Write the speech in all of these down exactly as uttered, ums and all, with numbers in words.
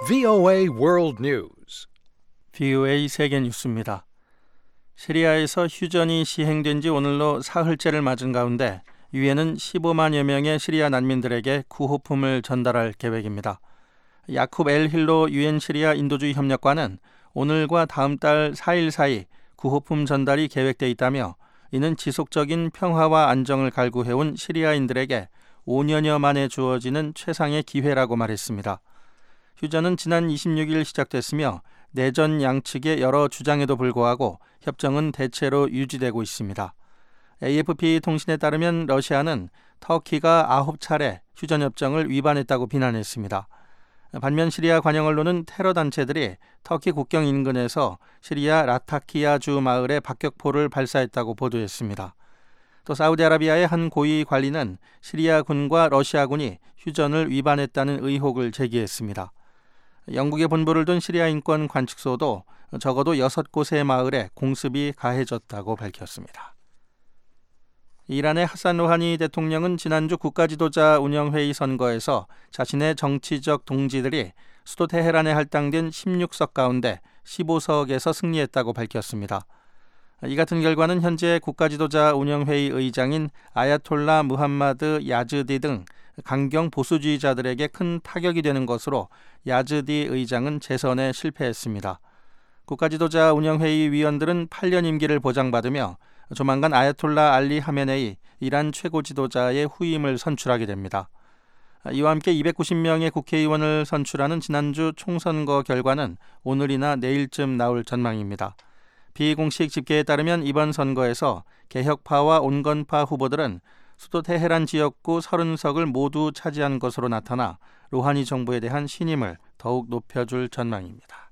브이오에이 World News. 브이오에이 세계 뉴스입니다. 시리아에서 휴전이 시행된 지 오늘로 사흘째를 맞은 가운데 유엔은 십오만여 명의 시리아 난민들에게 구호품을 전달할 계획입니다. 야쿱 엘 힐로 유엔 시리아 인도주의 협력관은 오늘과 다음 달 사 일 사이 구호품 전달이 계획돼 있다며 이는 지속적인 평화와 안정을 갈구해온 시리아인들에게 오 년여 만에 주어지는 최상의 기회라고 말했습니다. 휴전은 지난 이십육 일 시작됐으며 내전 양측의 여러 주장에도 불구하고 협정은 대체로 유지되고 있습니다. 에이에프피 통신에 따르면 러시아는 터키가 아홉 차례 휴전협정을 위반했다고 비난했습니다. 반면 시리아 관영 언론은 테러 단체들이 터키 국경 인근에서 시리아 라타키아 주 마을에 박격포를 발사했다고 보도했습니다. 또 사우디아라비아의 한 고위 관리는 시리아 군과 러시아군이 휴전을 위반했다는 의혹을 제기했습니다. 영국에 본부를 둔 시리아 인권 관측소도 적어도 여섯 곳의 마을에 공습이 가해졌다고 밝혔습니다. 이란의 하산 로하니 대통령은 지난주 국가지도자 운영회의 선거에서 자신의 정치적 동지들이 수도 테헤란에 할당된 십육 석 가운데 십오 석에서 승리했다고 밝혔습니다. 이 같은 결과는 현재 국가지도자 운영회의 의장인 아야톨라 무함마드 야즈디 등 강경 보수주의자들에게 큰 타격이 되는 것으로 야즈디 의장은 재선에 실패했습니다. 국가지도자 운영회의 위원들은 팔 년 임기를 보장받으며 조만간 아야톨라 알리 하메네이 이란 최고 지도자의 후임을 선출하게 됩니다. 이와 함께 이백구십 명의 국회의원을 선출하는 지난주 총선거 결과는 오늘이나 내일쯤 나올 전망입니다. 비공식 집계에 따르면 이번 선거에서 개혁파와 온건파 후보들은 수도 테헤란 지역구 서른 석을 모두 차지한 것으로 나타나 로하니 정부에 대한 신임을 더욱 높여줄 전망입니다.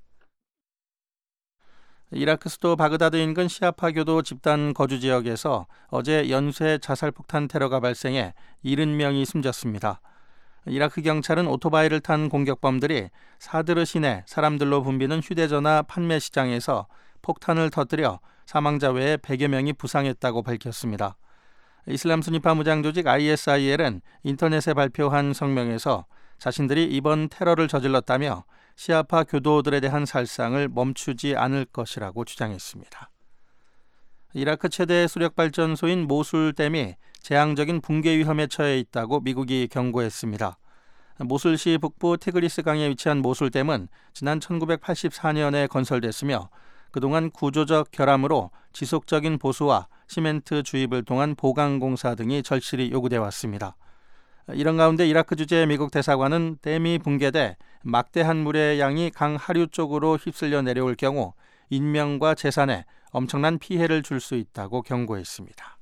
이라크 수도 바그다드 인근 시아파 교도 집단 거주 지역에서 어제 연쇄 자살폭탄 테러가 발생해 칠십 명이 숨졌습니다. 이라크 경찰은 오토바이를 탄 공격범들이 사드르 시내 사람들로 붐비는 휴대전화 판매 시장에서 폭탄을 터뜨려 사망자 외에 백여 명이 부상했다고 밝혔습니다. 이슬람 순위파 무장 조직 아이에스아이엘은 인터넷에 발표한 성명에서 자신들이 이번 테러를 저질렀다며 시아파 교도들에 대한 살상을 멈추지 않을 것이라고 주장했습니다. 이라크 최대 수력발전소인 모술댐이 재앙적인 붕괴 위험에 처해 있다고 미국이 경고했습니다. 모술시 북부 티그리스 강에 위치한 모술댐은 지난 천구백팔십사 년에 건설됐으며 그동안 구조적 결함으로 지속적인 보수와 시멘트 주입을 통한 보강 공사 등이 절실히 요구돼 왔습니다. 이런 가운데 이라크 주재 미국 대사관은 댐이 붕괴돼 막대한 물의 양이 강 하류 쪽으로 휩쓸려 내려올 경우 인명과 재산에 엄청난 피해를 줄 수 있다고 경고했습니다.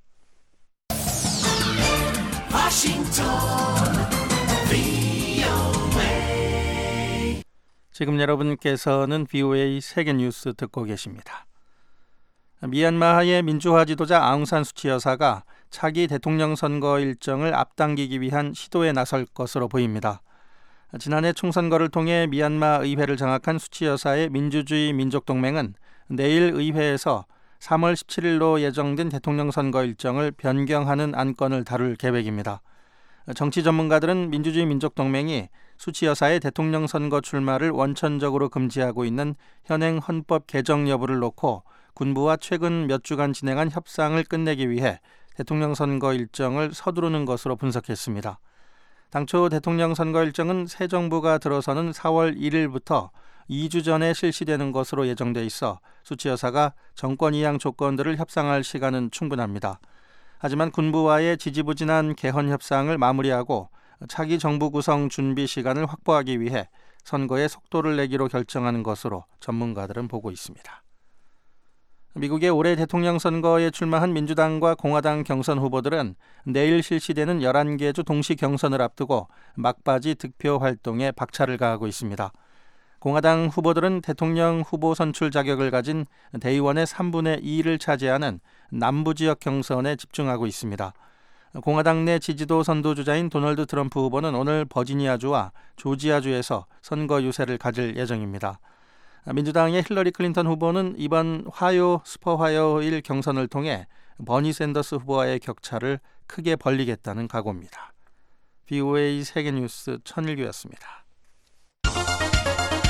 지금 여러분께서는 브이오에이 세계 뉴스 듣고 계십니다. 미얀마의 민주화 지도자 아웅산 수치 여사가 차기 대통령 선거 일정을 앞당기기 위한 시도에 나설 것으로 보입니다. 지난해 총선거를 통해 미얀마 의회를 장악한 수치 여사의 민주주의 민족동맹은 내일 의회에서 삼월 십칠일로 예정된 대통령 선거 일정을 변경하는 안건을 다룰 계획입니다. 정치 전문가들은 민주주의 민족동맹이 수치 여사의 대통령 선거 출마를 원천적으로 금지하고 있는 현행 헌법 개정 여부를 놓고 군부와 최근 몇 주간 진행한 협상을 끝내기 위해 대통령 선거 일정을 서두르는 것으로 분석했습니다. 당초 대통령 선거 일정은 새 정부가 들어서는 사월 일일부터 이 주 전에 실시되는 것으로 예정돼 있어 수치 여사가 정권 이양 조건들을 협상할 시간은 충분합니다. 하지만 군부와의 지지부진한 개헌 협상을 마무리하고 차기 정부 구성 준비 시간을 확보하기 위해 선거에 속도를 내기로 결정하는 것으로 전문가들은 보고 있습니다. 미국의 올해 대통령 선거에 출마한 민주당과 공화당 경선 후보들은 내일 실시되는 열한 개 주 동시 경선을 앞두고 막바지 득표 활동에 박차를 가하고 있습니다. 공화당 후보들은 대통령 후보 선출 자격을 가진 대의원의 삼분의 이를 차지하는 남부 지역 경선에 집중하고 있습니다. 공화당 내 지지도 선두주자인 도널드 트럼프 후보는 오늘 버지니아주와 조지아주에서 선거 유세를 가질 예정입니다. 민주당의 힐러리 클린턴 후보는 이번 화요 슈퍼화요일 경선을 통해 버니 샌더스 후보와의 격차를 크게 벌리겠다는 각오입니다. 브이오에이 세계뉴스 천일규였습니다.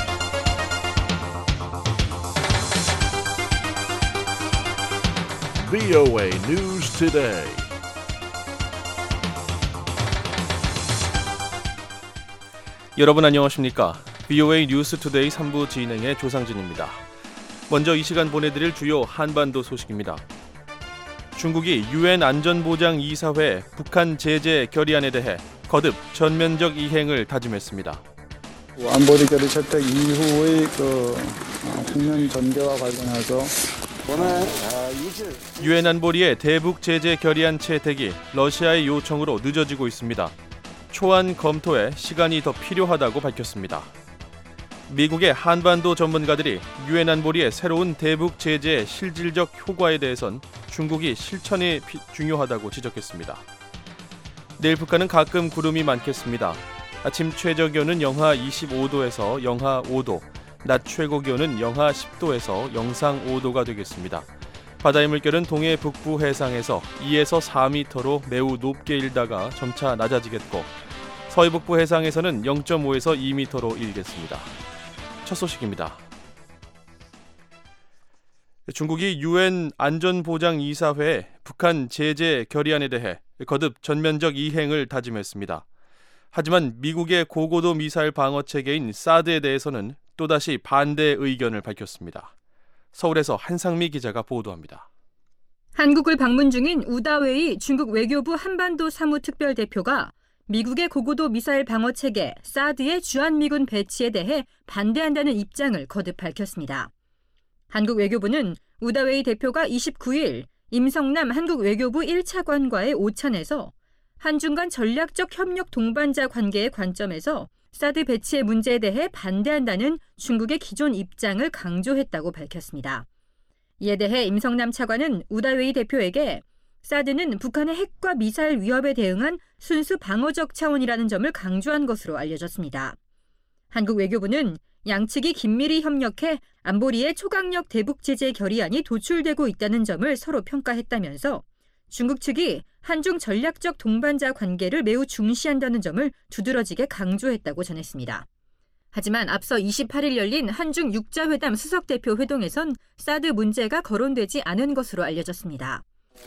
브이오에이 News Today. 여러분 안녕하십니까? 브이오에이 뉴스 투데이 삼 부 진행의 조상진입니다. 먼저 이 시간 보내드릴 주요 한반도 소식입니다. 중국이 유엔 안전보장이사회 북한 제재 결의안에 대해 거듭 전면적 이행을 다짐했습니다. 안보리 결의 채택 이후의 그 국면 전개와 관련해서 유엔 안보리의 대북 제재 결의안 채택이 러시아의 요청으로 늦어지고 있습니다. 초안 검토에 시간이 더 필요하다고 밝혔습니다. 미국의 한반도 전문가들이 유엔 안보리의 새로운 대북 제재의 실질적 효과에 대해선 중국이 실천이 피, 중요하다고 지적했습니다. 내일 북한은 가끔 구름이 많겠습니다. 아침 최저기온은 영하 이십오 도에서 영하 오 도, 낮 최고기온은 영하 십 도에서 영상 오 도가 되겠습니다. 바다의 물결은 동해 북부 해상에서 이에서 사 미터로 매우 높게 일다가 점차 낮아지겠고 서해 북부 해상에서는 영 점 오에서 이 미터로 일겠습니다. 첫 소식입니다. 중국이 유엔 안전보장이사회 북한 제재 결의안에 대해 거듭 전면적 이행을 다짐했습니다. 하지만 미국의 고고도 미사일 방어 체계인 사드에 대해서는 또다시 반대 의견을 밝혔습니다. 서울에서 한상미 기자가 보도합니다. 한국을 방문 중인 우다웨이 중국 외교부 한반도 사무특별대표가 미국의 고고도 미사일 방어 체계 사드의 주한미군 배치에 대해 반대한다는 입장을 거듭 밝혔습니다. 한국 외교부는 우다웨이 대표가 이십구 일 임성남 한국 외교부 일 차관과의 오찬에서 한중 간 전략적 협력 동반자 관계의 관점에서 사드 배치의 문제에 대해 반대한다는 중국의 기존 입장을 강조했다고 밝혔습니다. 이에 대해 임성남 차관은 우다웨이 대표에게 사드는 북한의 핵과 미사일 위협에 대응한 순수 방어적 차원이라는 점을 강조한 것으로 알려졌습니다. 한국 외교부는 양측이 긴밀히 협력해 안보리의 초강력 대북 제재 결의안이 도출되고 있다는 점을 서로 평가했다면서 중국 측이 한중 전략적 동반자 관계를 매우 중시한다는 점을 두드러지게 강조했다고 전했습니다. 하지만 앞서 이십팔 일 열린 한중 육자회담 수석대표 회동에선 사드 문제가 거론되지 않은 것으로 알려졌습니다.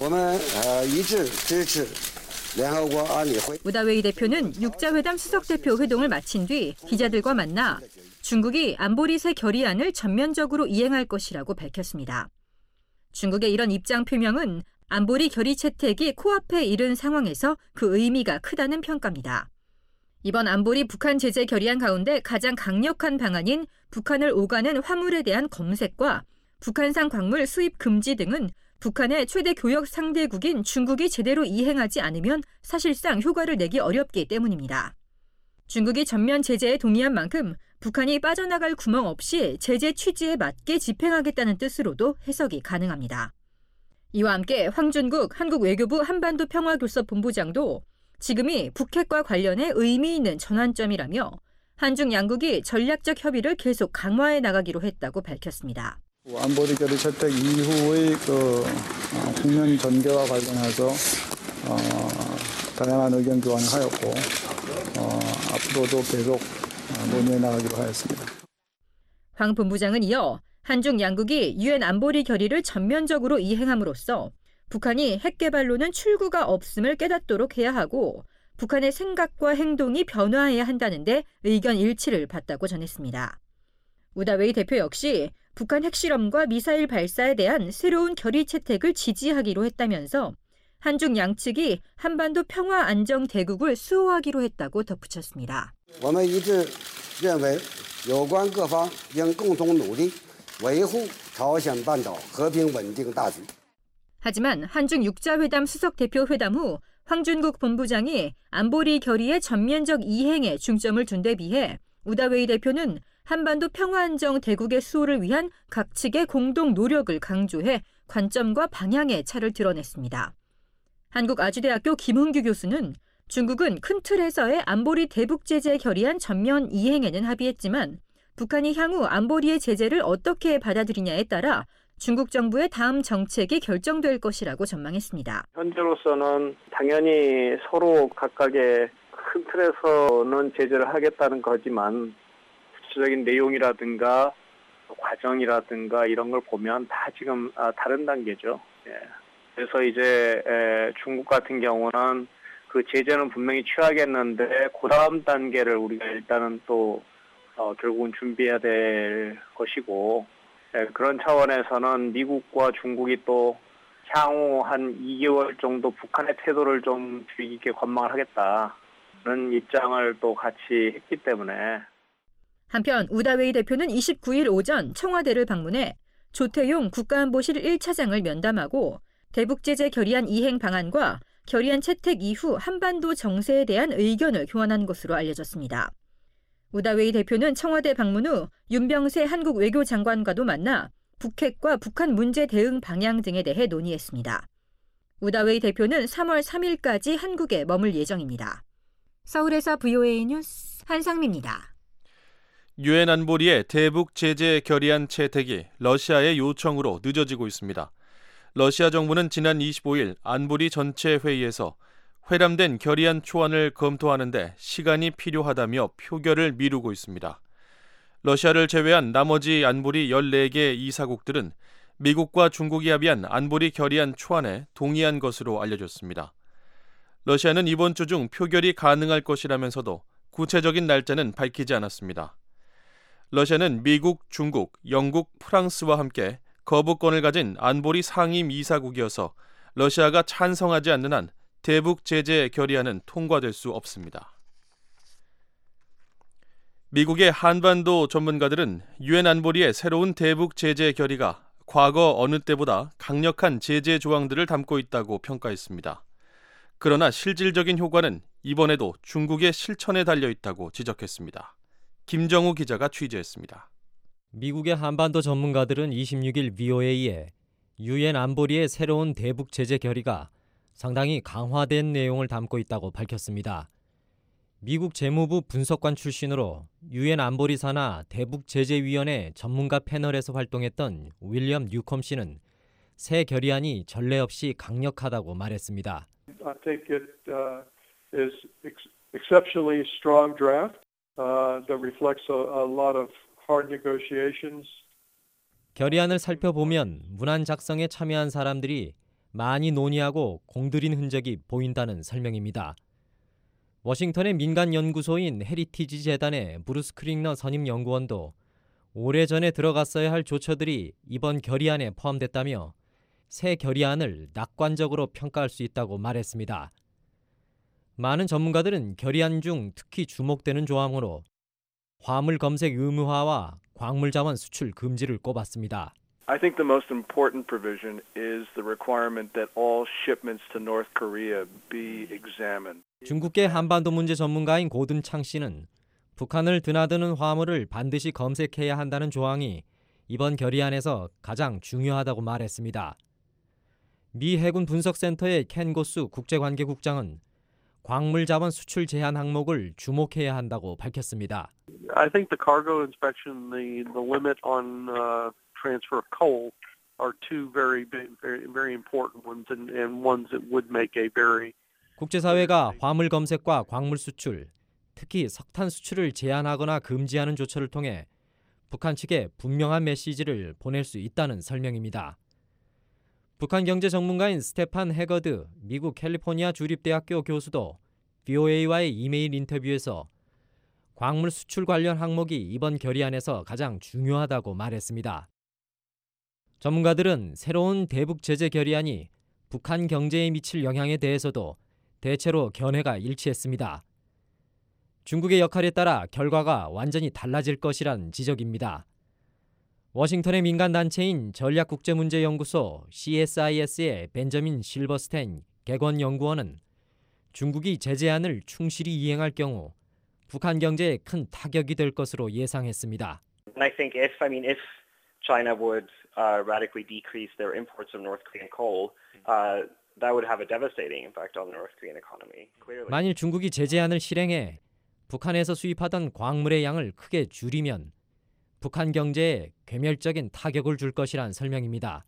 우다웨이 대표는 육자회담 수석대표 회동을 마친 뒤 기자들과 만나 중국이 안보리 새 결의안을 전면적으로 이행할 것이라고 밝혔습니다. 중국의 이런 입장 표명은 안보리 결의 채택이 코앞에 이른 상황에서 그 의미가 크다는 평가입니다. 이번 안보리 북한 제재 결의안 가운데 가장 강력한 방안인 북한을 오가는 화물에 대한 검색과 북한산 광물 수입 금지 등은 북한의 최대 교역 상대국인 중국이 제대로 이행하지 않으면 사실상 효과를 내기 어렵기 때문입니다. 중국이 전면 제재에 동의한 만큼 북한이 빠져나갈 구멍 없이 제재 취지에 맞게 집행하겠다는 뜻으로도 해석이 가능합니다. 이와 함께 황준국 한국 외교부 한반도 평화교섭 본부장도 지금이 북핵과 관련해 의미 있는 전환점이라며 한중 양국이 전략적 협의를 계속 강화해 나가기로 했다고 밝혔습니다. 안보리 결의 채택 이후의 그 국면 전개와 관련해서 어, 다양한 의견 교환을 하였고 어, 앞으로도 계속 논의해 나가기로 하였습니다. 황 본부장은 이어 한중 양국이 유엔 안보리 결의를 전면적으로 이행함으로써 북한이 핵 개발로는 출구가 없음을 깨닫도록 해야 하고 북한의 생각과 행동이 변화해야 한다는데 의견 일치를 봤다고 전했습니다. 우다웨이 대표 역시 북한 핵실험과 미사일 발사에 대한 새로운 결의 채택을 지지하기로 했다면서 한중 양측이 한반도 평화 안정 대국을 수호하기로 했다고 덧붙였습니다. 하지만 한중 육자회담 수석대표 회담 후 황준국 본부장이 안보리 결의의 전면적 이행에 중점을 둔 데 비해 우다웨이 대표는 한반도 평화안정 대국의 수호를 위한 각 측의 공동 노력을 강조해 관점과 방향의 차를 드러냈습니다. 한국아주대학교 김흥규 교수는 중국은 큰 틀에서의 안보리 대북 제재 결의안 전면 이행에는 합의했지만 북한이 향후 안보리의 제재를 어떻게 받아들이냐에 따라 중국 정부의 다음 정책이 결정될 것이라고 전망했습니다. 현재로서는 당연히 서로 각각의 큰 틀에서는 제재를 하겠다는 거지만 구체적인 내용이라든가 과정이라든가 이런 걸 보면 다 지금 다른 단계죠. 예. 그래서 이제 중국 같은 경우는 그 제재는 분명히 취하겠는데 그 다음 단계를 우리가 일단은 또 어, 결국은 준비해야 될 것이고 그런 차원에서는 미국과 중국이 또 향후 한 이 개월 정도 북한의 태도를 좀 주의 깊게 관망을 하겠다는 입장을 또 같이 했기 때문에. 한편 우다웨이 대표는 이십구일 오전 청와대를 방문해 조태용 국가안보실 일 차장을 면담하고 대북제재 결의안 이행 방안과 결의안 채택 이후 한반도 정세에 대한 의견을 교환한 것으로 알려졌습니다. 우다웨이 대표는 청와대 방문 후 윤병세 한국 외교장관과도 만나 북핵과 북한 문제 대응 방향 등에 대해 논의했습니다. 우다웨이 대표는 삼월 삼일까지 한국에 머물 예정입니다. 서울에서 브이오에이 뉴스 한상미입니다. 유엔 안보리의 대북 제재 결의안 채택이 러시아의 요청으로 늦어지고 있습니다. 러시아 정부는 지난 이십오일 안보리 전체 회의에서 회람된 결의안 초안을 검토하는데 시간이 필요하다며 표결을 미루고 있습니다. 러시아를 제외한 나머지 안보리 열네 개 이사국들은 미국과 중국이 합의한 안보리 결의안 초안에 동의한 것으로 알려졌습니다. 러시아는 이번 주 중 표결이 가능할 것이라면서도 구체적인 날짜는 밝히지 않았습니다. 러시아는 미국, 중국, 영국, 프랑스와 함께 거부권을 가진 안보리 상임 이사국이어서 러시아가 찬성하지 않는 한 대북 제재 결의안은 통과될 수 없습니다. 미국의 한반도 전문가들은 유엔 안보리의 새로운 대북 제재 결의가 과거 어느 때보다 강력한 제재 조항들을 담고 있다고 평가했습니다. 그러나 실질적인 효과는 이번에도 중국의 실천에 달려 있다고 지적했습니다. 김정우 기자가 취재했습니다. 미국의 한반도 전문가들은 이십육일 브이오에이에 유엔 안보리의 새로운 대북 제재 결의가 상당히 강화된 내용을 담고 있다고 밝혔습니다. 미국 재무부 분석관 출신으로 유엔 안보리 산하 대북제재위원회 전문가 패널에서 활동했던 윌리엄 뉴컴 씨는 새 결의안이 전례 없이 강력하다고 말했습니다. I think it uh, is exceptionally strong draft uh, that reflects a, a lot of hard negotiations. 결의안을 살펴보면 문안 작성에 참여한 사람들이 많이 논의하고 공들인 흔적이 보인다는 설명입니다. 워싱턴의 민간 연구소인 헤리티지 재단의 브루스 크릭너 선임 연구원도 오래전에 들어갔어야 할 조처들이 이번 결의안에 포함됐다며 새 결의안을 낙관적으로 평가할 수 있다고 말했습니다. 많은 전문가들은 결의안 중 특히 주목되는 조항으로 화물 검색 의무화와 광물 자원 수출 금지를 꼽았습니다. I think the most important provision is the requirement that all shipments to North Korea be examined. 중국계 한반도 문제 전문가인 고든창 씨는 북한을 드나드는 화물을 반드시 검색해야 한다는 조항이 이번 결의안에서 가장 중요하다고 말했습니다. 미 해군 분석센터의 켄 고스 국제관계국장은 광물 자원 수출 제한 항목을 주목해야 한다고 밝혔습니다. I think the cargo inspection, the the limit on uh, transfer of coal are two very very very important ones and, and ones that would make a very 국제사회가 화물 검색과 광물 수출, 특히 석탄 수출을 제한하거나 금지하는 조처를 통해 북한 측에 분명한 메시지를 보낼 수 있다는 설명입니다. 북한 경제 전문가인 스테판 해거드 미국 캘리포니아 주립대학교 교수도 브이오에이와의 이메일 인터뷰에서 광물 수출 관련 항목이 이번 결의안에서 가장 중요하다고 말했습니다. 전문가들은 새로운 대북 제재 결의안이 북한 경제에 미칠 영향에 대해서도 대체로 견해가 일치했습니다. 중국의 역할에 따라 결과가 완전히 달라질 것이란 지적입니다. 워싱턴의 민간단체인 전략국제문제연구소 씨에스아이에스의 벤저민 실버스테인 객원연구원은 중국이 제재안을 충실히 이행할 경우 북한 경제에 큰 타격이 될 것으로 예상했습니다. And I think if I mean if China would uh, radically decrease their imports of North Korean coal, uh, that would have a devastating impact on the North Korean economy. Clearly. 만일 중국이 제재안을 실행해 북한에서 수입하던 광물의 양을 크게 줄이면 북한 경제에 괴멸적인 타격을 줄 것이란 설명입니다.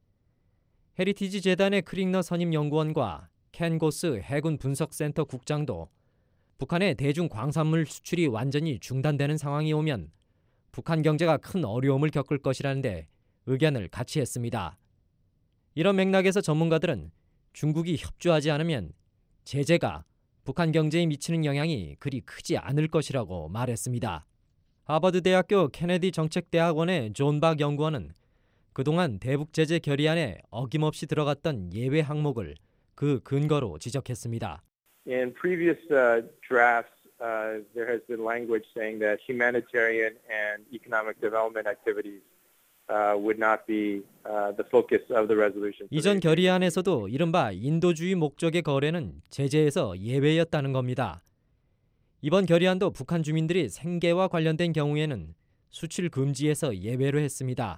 헤리티지 재단의 크릭너 선임 연구원과 켄 고스 해군 분석센터 국장도 북한의 대중 광산물 수출이 완전히 중단되는 상황이 오면 북한 경제가 큰 어려움을 겪을 것이라는데 의견을 같이 했습니다. 이런 맥락에서 전문가들은 중국이 협조하지 않으면 제재가 북한 경제에 미치는 영향이 그리 크지 않을 것이라고 말했습니다. 하버드대학교 케네디 정책대학원의 존 박 연구원은 그동안 대북 제재 결의안에 어김없이 들어갔던 예외 항목을 그 근거로 지적했습니다. In previous uh, drafts, uh, there has been language saying that humanitarian and economic development activities uh, would not be uh, the focus of the resolution. 이전 결의안에서도 이른바 인도주의 목적의 거래는 제재에서 예외였다는 겁니다. 이번 결의안도 북한 주민들이 생계와 관련된 경우에는 수출 금지에서 예외로 했습니다.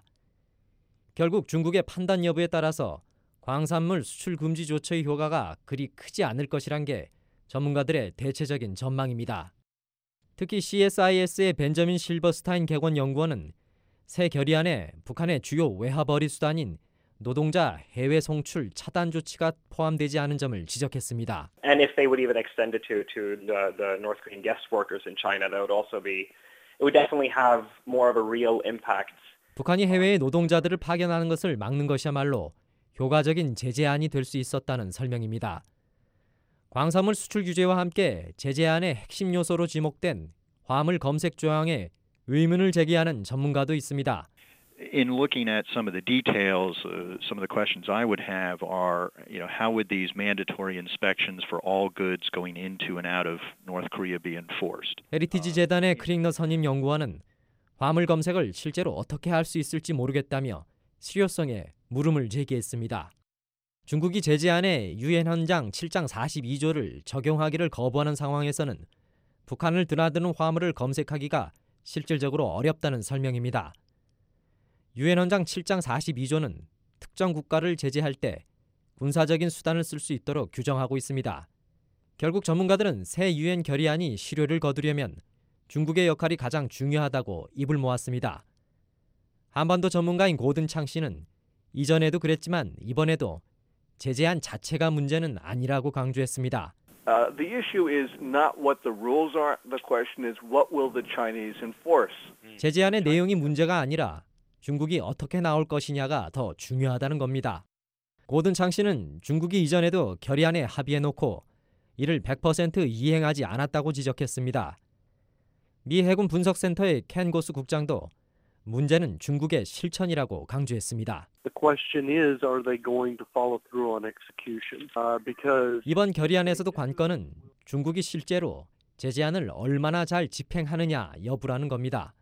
결국 중국의 판단 여부에 따라서 광산물 수출 금지 조처의 효과가 그리 크지 않을 것이란 게 전문가들의 대체적인 전망입니다. 특히 씨에스아이에스의 벤저민 실버스타인 객원 연구원은 새 결의안에 북한의 주요 외화벌이 수단인 노동자 해외 송출 차단 조치가 포함되지 않은 점을 지적했습니다. And if they would even extend it to to the, the North Korean guest workers in China, that would also be it would definitely have more of a real impact. 북한이 해외의 노동자들을 파견하는 것을 막는 것이야말로 효과적인 제재안이 될 수 있었다는 설명입니다. 광산물 수출 규제와 함께 제재안의 핵심 요소로 지목된 화물 검색 조항에 의문을 제기하는 전문가도 있습니다. In looking at some of the details, uh, some of the questions I would have are, you know, how would these mandatory inspections for all goods going into and out of North Korea be enforced? 헤리티지 재단의 크릭너 선임 연구원은 화물 검색을 실제로 어떻게 할 수 있을지 모르겠다며 실효성에 물음을 제기했습니다. 중국이 제재안에 유엔 헌장 칠 장 사십이 조를 적용하기를 거부하는 상황에서는 북한을 드나드는 화물을 검색하기가 실질적으로 어렵다는 설명입니다. 유엔 헌장 칠 장 사십이 조는 특정 국가를 제재할 때 군사적인 수단을 쓸 수 있도록 규정하고 있습니다. 결국 전문가들은 새 유엔 결의안이 실효를 거두려면 중국의 역할이 가장 중요하다고 입을 모았습니다. 한반도 전문가인 고든창 씨는 이전에도 그랬지만 이번에도 제재안 자체가 문제는 아니라고 강조했습니다. Uh, the issue is not what the rules are. The question is what will the Chinese enforce? 제재안의 내용이 문제가 아니라 중국이 어떻게 나올 것이냐가 더 중요하다는 겁니다. 고든창 씨는 중국이 이전에도 결의안에 합의해놓고 이를 백 퍼센트 이행하지 않았다고 지적했습니다. 미 해군 분석센터의 켄 고스 국장도 문제는 중국의 실천이라고 강조했습니다. The question is, are they going to follow through on execution? Uh, because 이번 결의안에서도 관건은 중국이 실제로 제재안을 얼마나 잘 집행하느냐 여부라는 겁니다.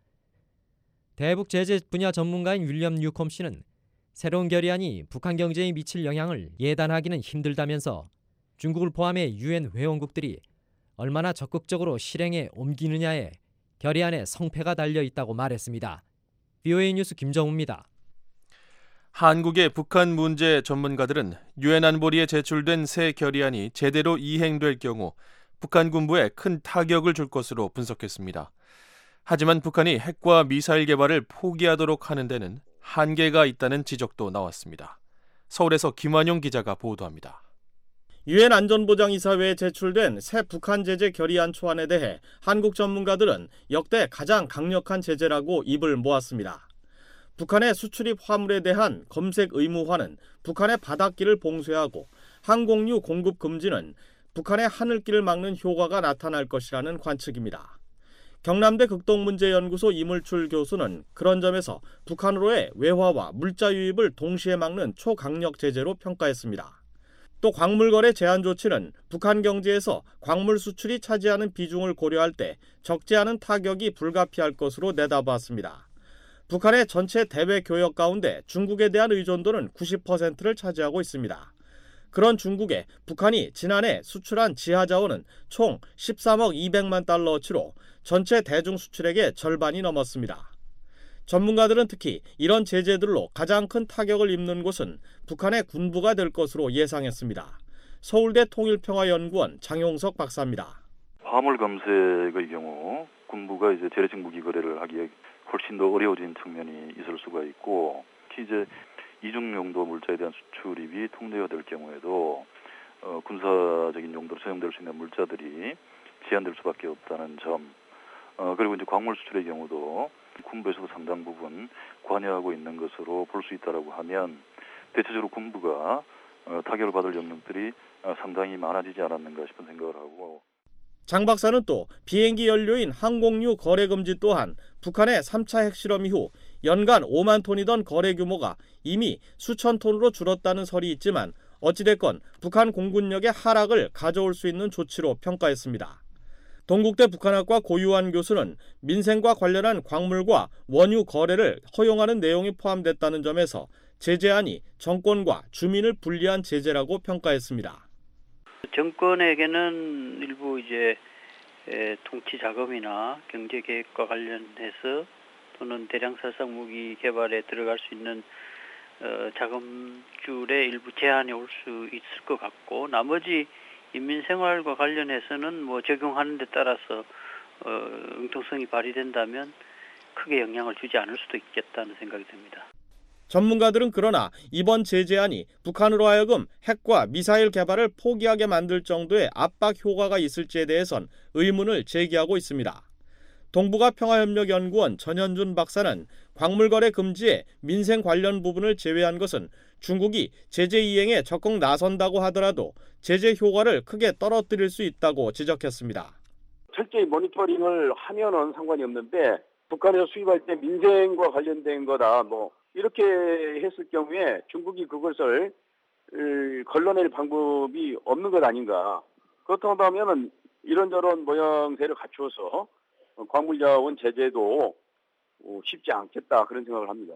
대북 제재 분야 전문가인 윌리엄 뉴컴 씨는 새로운 결의안이 북한 경제에 미칠 영향을 예단하기는 힘들다면서 중국을 포함해 유엔 회원국들이 얼마나 적극적으로 실행에 옮기느냐에 결의안의 성패가 달려 있다고 말했습니다. 비오에이 뉴스 김정우입니다. 한국의 북한 문제 전문가들은 유엔 안보리에 제출된 새 결의안이 제대로 이행될 경우 북한 군부에 큰 타격을 줄 것으로 분석했습니다. 하지만 북한이 핵과 미사일 개발을 포기하도록 하는 데는 한계가 있다는 지적도 나왔습니다. 서울에서 김완용 기자가 보도합니다. 유엔 안전보장이사회에 제출된 새 북한 제재 결의안 초안에 대해 한국 전문가들은 역대 가장 강력한 제재라고 입을 모았습니다. 북한의 수출입 화물에 대한 검색 의무화는 북한의 바닷길을 봉쇄하고 항공유 공급 금지는 북한의 하늘길을 막는 효과가 나타날 것이라는 관측입니다. 경남대 극동문제연구소 이물출 교수는 그런 점에서 북한으로의 외화와 물자 유입을 동시에 막는 초강력 제재로 평가했습니다. 또 광물거래 제한 조치는 북한 경제에서 광물 수출이 차지하는 비중을 고려할 때 적지 않은 타격이 불가피할 것으로 내다봤습니다. 북한의 전체 대외 교역 가운데 중국에 대한 의존도는 구십 퍼센트를 차지하고 있습니다. 그런 중국에 북한이 지난해 수출한 지하자원은 총 십삼억 이백만 달러어치로 전체 대중 수출액의 절반이 넘었습니다. 전문가들은 특히 이런 제재들로 가장 큰 타격을 입는 곳은 북한의 군부가 될 것으로 예상했습니다. 서울대 통일평화연구원 장용석 박사입니다. 화물 검색의 경우 군부가 이제 재래식 무기 거래를 하기에 훨씬 더 어려워진 측면이 있을 수가 있고, 특히 이제 이중 용도 물자에 대한 수출입이 통제화될 경우에도 어, 군사적인 용도로 사용될 수 있는 물자들이 제한될 수밖에 없다는 점, 어, 그리고 이제 광물 수출의 경우도 군부에서도 상당 부분 관여하고 있는 것으로 볼 수 있다라고 하면 대체적으로 군부가 어, 타격을 받을 영역들이 어, 상당히 많아지지 않았는가 싶은 생각을 하고. 장 박사는 또 비행기 연료인 항공유 거래 금지 또한 북한의 삼 차 핵실험 이후 연간 오만 톤이던 거래 규모가 이미 수천 톤으로 줄었다는 설이 있지만 어찌됐건 북한 공군력의 하락을 가져올 수 있는 조치로 평가했습니다. 동국대 북한학과 고유한 교수는 민생과 관련한 광물과 원유 거래를 허용하는 내용이 포함됐다는 점에서 제재안이 정권과 주민을 불리한 제재라고 평가했습니다. 정권에게는 일부 이제 통치 자금이나 경제 계획과 관련해서 또는 대량 살상 무기 개발에 들어갈 수 있는 자금줄에 일부 제한이 올 수 있을 것 같고, 나머지 인민생활과 관련해서는 뭐 적용하는 데 따라서 어, 융통성이 발휘된다면 크게 영향을 주지 않을 수도 있겠다는 생각이 듭니다. 전문가들은 그러나 이번 제재안이 북한으로 하여금 핵과 미사일 개발을 포기하게 만들 정도의 압박 효과가 있을지에 대해선 의문을 제기하고 있습니다. 동북아 평화협력연구원 전현준 박사는 광물거래 금지에 민생 관련 부분을 제외한 것은 중국이 제재 이행에 적극 나선다고 하더라도 제재 효과를 크게 떨어뜨릴 수 있다고 지적했습니다. 철저히 모니터링을 하면은 상관이 없는데 북한에서 수입할 때 민생과 관련된 거다 뭐 이렇게 했을 경우에 중국이 그것을 걸러낼 방법이 없는 것 아닌가. 그렇다고 하면은 이런저런 모양새를 갖추어서 광물자원 제재도 쉽지 않겠다 그런 생각을 합니다.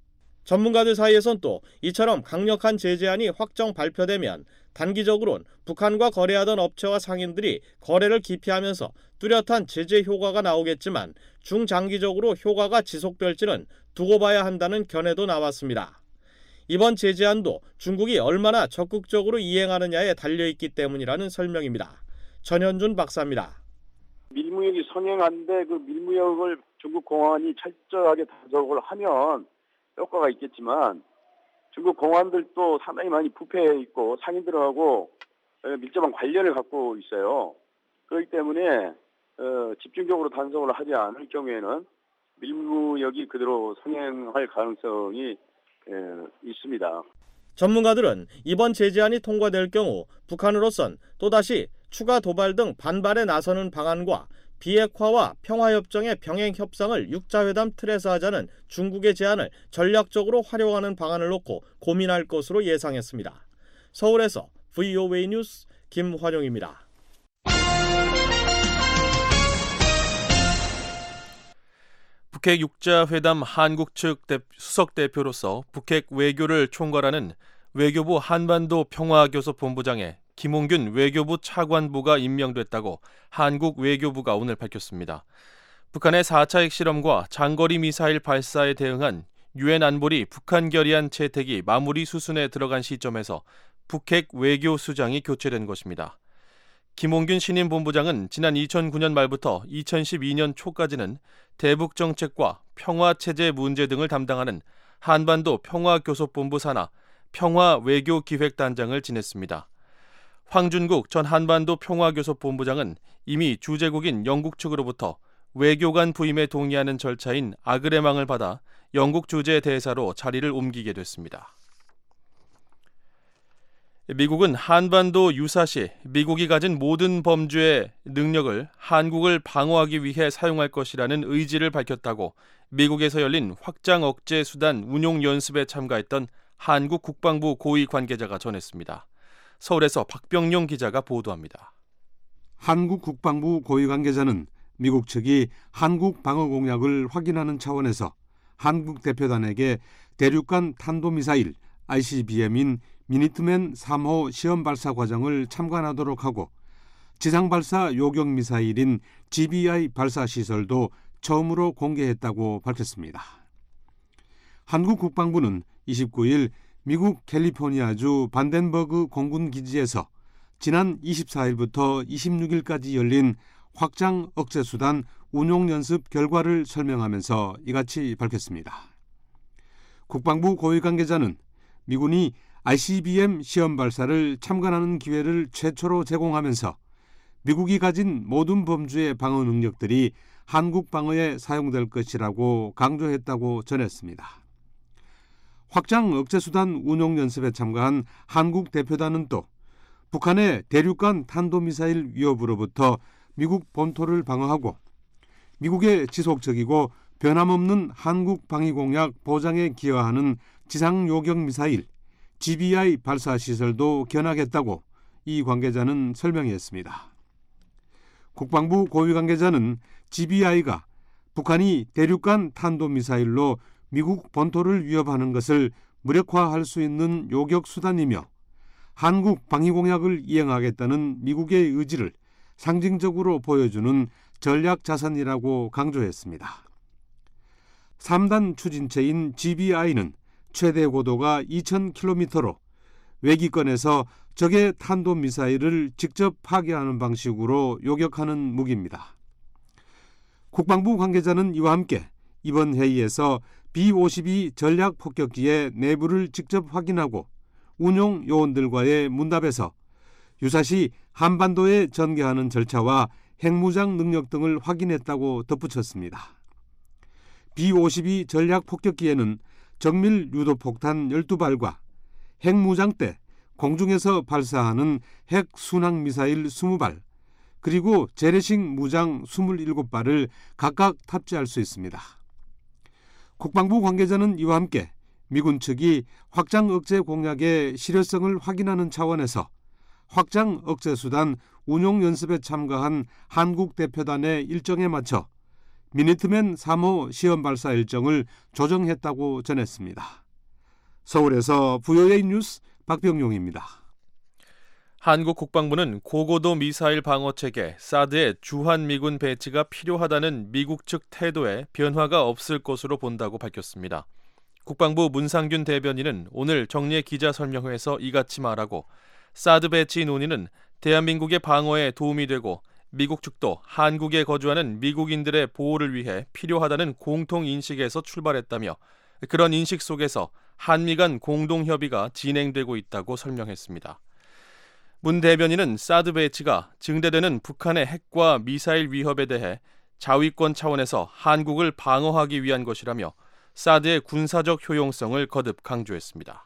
전문가들 사이에선 또 이처럼 강력한 제재안이 확정 발표되면 단기적으로는 북한과 거래하던 업체와 상인들이 거래를 기피하면서 뚜렷한 제재 효과가 나오겠지만 중장기적으로 효과가 지속될지는 두고 봐야 한다는 견해도 나왔습니다. 이번 제재안도 중국이 얼마나 적극적으로 이행하느냐에 달려있기 때문이라는 설명입니다. 전현준 박사입니다. 밀무역이 성행한데 그 밀무역을 중국 공안이 철저하게 단속을 하면 효과가 있겠지만 중국 공안들도 상당히 많이 부패해 있고 상인들하고 밀접한 관련을 갖고 있어요. 그렇기 때문에 어, 집중적으로 단속을 하지 않을 경우에는 밀무역이 그대로 성행할 가능성이 에, 있습니다. 전문가들은 이번 제재안이 통과될 경우 북한으로선 또다시 추가 도발 등 반발에 나서는 방안과 비핵화와 평화협정의 병행 협상을 육자회담 틀에서 하자는 중국의 제안을 전략적으로 활용하는 방안을 놓고 고민할 것으로 예상했습니다. 서울에서 브이오에이 뉴스 김환용입니다. 북핵 육자회담 한국 측 대, 수석 대표로서 북핵 외교를 총괄하는 외교부 한반도 평화교섭본부장에 김홍균 외교부 차관보가 임명됐다고 한국 외교부가 오늘 밝혔습니다. 북한의 사 차 핵실험과 장거리 미사일 발사에 대응한 유엔 안보리 북한 결의안 채택이 마무리 수순에 들어간 시점에서 북핵 외교수장이 교체된 것입니다. 김홍균 신임 본부장은 지난 이천구 년 말부터 이천십이 년 초까지는 대북 정책과 평화체제 문제 등을 담당하는 한반도 평화교섭본부 산하 평화외교기획단장을 지냈습니다. 황준국 전 한반도 평화교섭본부장은 이미 주재국인 영국 측으로부터 외교관 부임에 동의하는 절차인 아그레망을 받아 영국 주재 대사로 자리를 옮기게 됐습니다. 미국은 한반도 유사시 미국이 가진 모든 범죄의 능력을 한국을 방어하기 위해 사용할 것이라는 의지를 밝혔다고 미국에서 열린 확장 억제 수단 운용 연습에 참가했던 한국 국방부 고위 관계자가 전했습니다. 서울에서 박병용 기자가 보도합니다. 한국 국방부 고위 관계자는 미국 측이 한국 방어 공약을 확인하는 차원에서 한국 대표단에게 대륙간 탄도미사일 아이씨비엠인 미니트맨 삼 호 시험 발사 과정을 참관하도록 하고 지상 발사 요격 미사일인 지비아이 발사 시설도 처음으로 공개했다고 밝혔습니다. 한국 국방부는 이십구 일 미국 캘리포니아주 반덴버그 공군 기지에서 지난 이십사 일부터 이십육 일까지 열린 확장 억제 수단 운용 연습 결과를 설명하면서 이같이 밝혔습니다. 국방부 고위 관계자는 미군이 아이씨비엠 시험 발사를 참관하는 기회를 최초로 제공하면서 미국이 가진 모든 범주의 방어 능력들이 한국 방어에 사용될 것이라고 강조했다고 전했습니다. 확장 억제수단 운용 연습에 참가한 한국 대표단은 또 북한의 대륙간 탄도미사일 위협으로부터 미국 본토를 방어하고 미국의 지속적이고 변함없는 한국 방위 공약 보장에 기여하는 지상 요격 미사일 지비아이 발사 시설도 견학했다고 이 관계자는 설명했습니다. 국방부 고위 관계자는 지비아이가 북한이 대륙간 탄도미사일로 미국 본토를 위협하는 것을 무력화할 수 있는 요격 수단이며 한국 방위 공약을 이행하겠다는 미국의 의지를 상징적으로 보여주는 전략 자산이라고 강조했습니다. 삼 단 추진체인 지비아이는 최대 고도가 이천 킬로미터로 외기권에서 적의 탄도미사일을 직접 파괴하는 방식으로 요격하는 무기입니다. 국방부 관계자는 이와 함께 이번 회의에서 비 오십이 전략 폭격기의 내부를 직접 확인하고 운용 요원들과의 문답에서 유사시 한반도에 전개하는 절차와 핵무장 능력 등을 확인했다고 덧붙였습니다. 비 오십이 전략 폭격기에는 정밀 유도폭탄 열두 발과 핵무장 때 공중에서 발사하는 핵 순항 미사일 이십 발, 그리고 재래식 무장 이십칠 발을 각각 탑재할 수 있습니다. 국방부 관계자는 이와 함께 미군 측이 확장 억제 공약의 실효성을 확인하는 차원에서 확장 억제 수단 운용 연습에 참가한 한국 대표단의 일정에 맞춰 미니트맨 삼 호 시험 발사 일정을 조정했다고 전했습니다. 서울에서 브이오에이 뉴스 박병용입니다. 한국 국방부는 고고도 미사일 방어체계 사드의 주한미군 배치가 필요하다는 미국 측 태도에 변화가 없을 것으로 본다고 밝혔습니다. 국방부 문상균 대변인은 오늘 정례 기자설명회에서 이같이 말하고 사드 배치 논의는 대한민국의 방어에 도움이 되고 미국 측도 한국에 거주하는 미국인들의 보호를 위해 필요하다는 공통인식에서 출발했다며 그런 인식 속에서 한미 간 공동협의가 진행되고 있다고 설명했습니다. 문 대변인은 사드 배치가 증대되는 북한의 핵과 미사일 위협에 대해 자위권 차원에서 한국을 방어하기 위한 것이라며 사드의 군사적 효용성을 거듭 강조했습니다.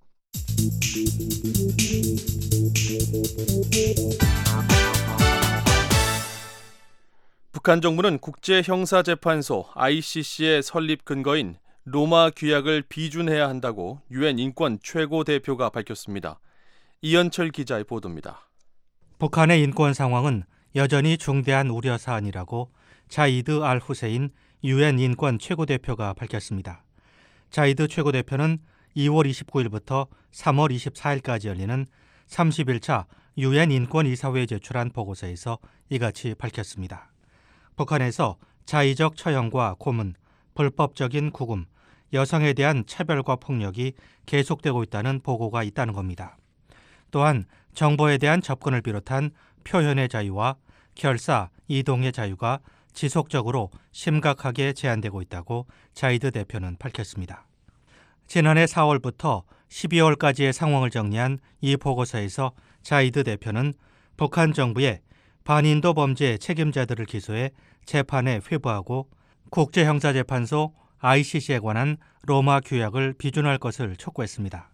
북한 정부는 국제형사재판소 아이씨씨의 설립 근거인 로마 규약을 비준해야 한다고 유엔 인권 최고 대표가 밝혔습니다. 이현철 기자의 보도입니다. 북한의 인권 상황은 여전히 중대한 우려 사안이라고 자이드 알 후세인 유엔 인권 최고대표가 밝혔습니다. 자이드 최고대표는 이월 이십구일부터 삼월 이십사일까지 열리는 삼십일 차 유엔 인권이사회에 제출한 보고서에서 이같이 밝혔습니다. 북한에서 자의적 처형과 고문, 불법적인 구금, 여성에 대한 차별과 폭력이 계속되고 있다는 보고가 있다는 겁니다. 또한 정보에 대한 접근을 비롯한 표현의 자유와 결사, 이동의 자유가 지속적으로 심각하게 제한되고 있다고 자이드 대표는 밝혔습니다. 지난해 사월부터 십이월까지의 상황을 정리한 이 보고서에서 자이드 대표는 북한 정부의 반인도 범죄 책임자들을 기소해 재판에 회부하고 국제형사재판소 아이씨씨에 관한 로마 규약을 비준할 것을 촉구했습니다.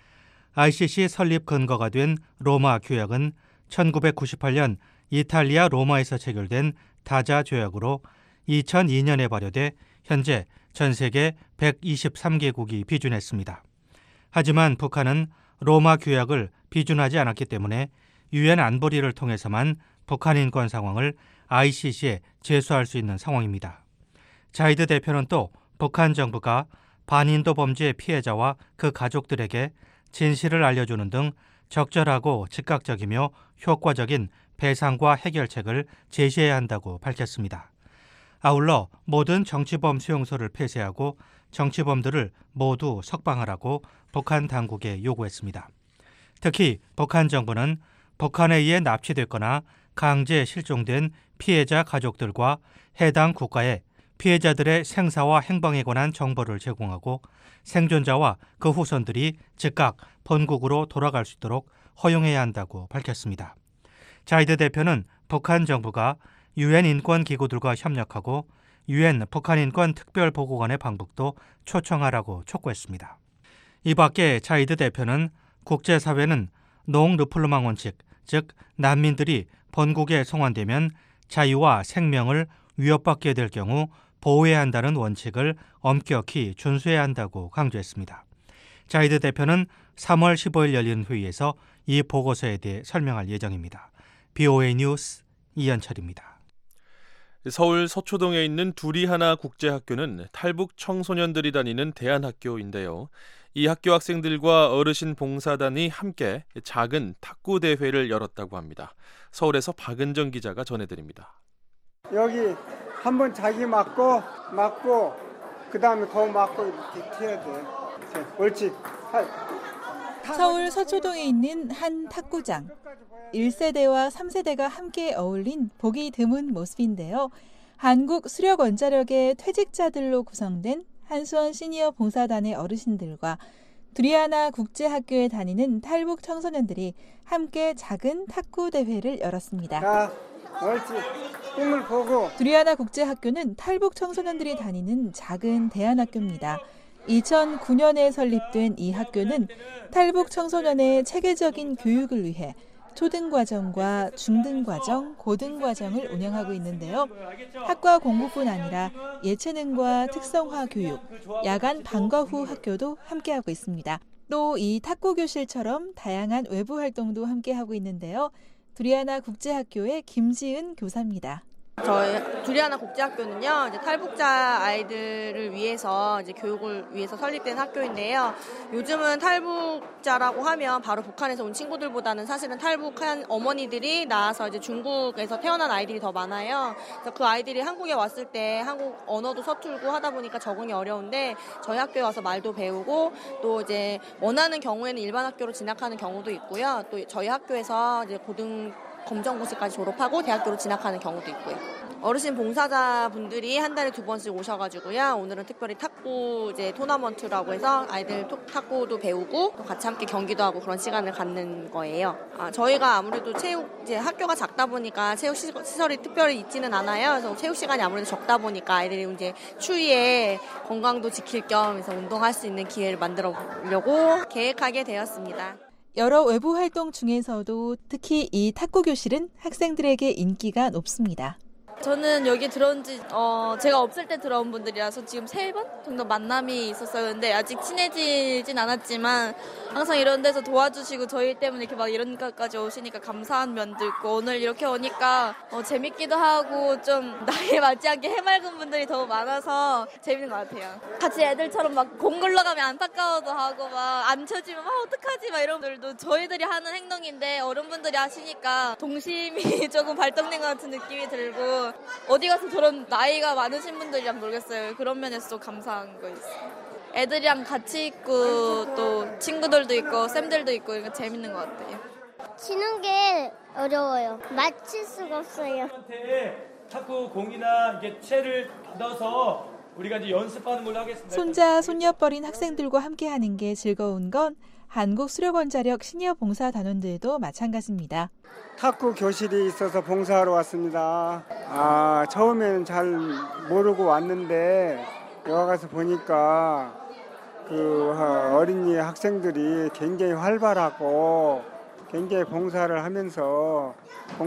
아이씨씨 설립 근거가 된 로마 규약은 천구백구십팔년 이탈리아 로마에서 체결된 다자 조약으로 이천이년에 발효돼 현재 전 세계 백이십삼 개국이 비준했습니다. 하지만 북한은 로마 규약을 비준하지 않았기 때문에 유엔 안보리를 통해서만 북한 인권 상황을 아이씨씨에 제소할 수 있는 상황입니다. 자이드 대표는 또 북한 정부가 반인도 범죄 피해자와 그 가족들에게 진실을 알려주는 등 적절하고 즉각적이며 효과적인 배상과 해결책을 제시해야 한다고 밝혔습니다. 아울러 모든 정치범 수용소를 폐쇄하고 정치범들을 모두 석방하라고 북한 당국에 요구했습니다. 특히 북한 정부는 북한에 의해 납치됐거나 강제 실종된 피해자 가족들과 해당 국가에 피해자들의 생사와 행방에 관한 정보를 제공하고 생존자와 그 후손들이 즉각 본국으로 돌아갈 수 있도록 허용해야 한다고 밝혔습니다. 자이드 대표는 북한 정부가 유엔 인권기구들과 협력하고 유엔 북한 인권 특별보고관의 방북도 초청하라고 촉구했습니다. 이 밖에 자이드 대표는 국제사회는 농르플루망 원칙, 즉 난민들이 본국에 송환되면 자유와 생명을 위협받게 될 경우 보호해야 한다는 원칙을 엄격히 준수해야 한다고 강조했습니다. 자이드 대표는 삼월 십오일 열린 회의에서 이 보고서에 대해 설명할 예정입니다. 비오에이 뉴스 이현철입니다. 서울 서초동에 있는 두리하나 국제학교는 탈북 청소년들이 다니는 대안학교인데요. 이 학교 학생들과 어르신 봉사단이 함께 작은 탁구 대회를 열었다고 합니다. 서울에서 박은정 기자가 전해드립니다. 여기 한번 자기 맞고 맞고 그 다음에 더 맞고 이렇게 튀어야 돼. 옳지. 서울 서초동에 있는 한 탁구장. 일 세대와 삼 세대가 함께 어울린 보기 드문 모습인데요. 한국 수력원자력의 퇴직자들로 구성된 한수원 시니어 봉사단의 어르신들과 두리아나 국제학교에 다니는 탈북 청소년들이 함께 작은 탁구 대회를 열었습니다. 자, 옳지. 꿈을 보고. 두리아나 국제학교는 탈북 청소년들이 다니는 작은 대안학교입니다. 이천구 년에 설립된 이 학교는 탈북 청소년의 체계적인 교육을 위해 초등과정과 중등과정, 고등과정을 운영하고 있는데요. 학과 공부뿐 아니라 예체능과 특성화 교육, 야간 방과 후 학교도 함께하고 있습니다. 또 이 탁구 교실처럼 다양한 외부 활동도 함께하고 있는데요. 두리아나 국제학교의 김지은 교사입니다. 저희 두리아나 국제학교는요, 이제 탈북자 아이들을 위해서 이제 교육을 위해서 설립된 학교인데요. 요즘은 탈북자라고 하면 바로 북한에서 온 친구들보다는 사실은 탈북한 어머니들이 나와서 이제 중국에서 태어난 아이들이 더 많아요. 그래서 그 아이들이 한국에 왔을 때 한국 언어도 서툴고 하다 보니까 적응이 어려운데 저희 학교에 와서 말도 배우고 또 이제 원하는 경우에는 일반 학교로 진학하는 경우도 있고요. 또 저희 학교에서 이제 고등 검정고시까지 졸업하고 대학교로 진학하는 경우도 있고요. 어르신 봉사자분들이 한 달에 두 번씩 오셔가지고요. 오늘은 특별히 탁구 이제 토너먼트라고 해서 아이들 탁구도 배우고 또 같이 함께 경기도 하고 그런 시간을 갖는 거예요. 아, 저희가 아무래도 체육 이제 학교가 작다 보니까 체육 시설이 특별히 있지는 않아요. 그래서 체육 시간이 아무래도 적다 보니까 아이들이 이제 추위에 건강도 지킬 겸 해서 운동할 수 있는 기회를 만들어 보려고 계획하게 되었습니다. 여러 외부 활동 중에서도 특히 이 탁구 교실은 학생들에게 인기가 높습니다. 저는 여기 들어온 지 어, 제가 없을 때 들어온 분들이라서 지금 세 번 정도 만남이 있었어요. 근데 아직 친해지진 않았지만 항상 이런 데서 도와주시고 저희 때문에 이렇게 막 이런 것까지 오시니까 감사한 면도 있고 오늘 이렇게 오니까 어, 재밌기도 하고 좀 나이에 맞지 않게 해맑은 분들이 더 많아서 재밌는 것 같아요. 같이 애들처럼 막 공 굴러가면 안타까워도 하고 막 안 쳐지면 막 어떡하지 막 이런 분들도 저희들이 하는 행동인데 어른분들이 하시니까 동심이 조금 발동된 것 같은 느낌이 들고 어디 가서 저런 나이가 많으신 분들이랑 놀겠어요. 그런 면에서 좀 감사한 거 있어요. 애들이랑 같이 있고 또 친구들도 있고 쌤들도 있고 그러니까 재밌는 것 같아요. 치는 게 어려워요. 맞출 수가 없어요. 탁구 공이나 이게 채를 받아서 우리가 이제 연습하는 걸로 하겠습니다. 손자 손녀뻘인 학생들과 함께하는 게 즐거운 건 한국 수력원자력 시니어 봉사 단원들도 마찬가지입니다. 탁구 교실이 있어서 봉사하러 왔습니다. 아, 처음에는 잘 모르고 왔는데 여기 가서 보니까 그 어린이 학생들이 굉장히 활발하고 굉장히 봉사를 하면서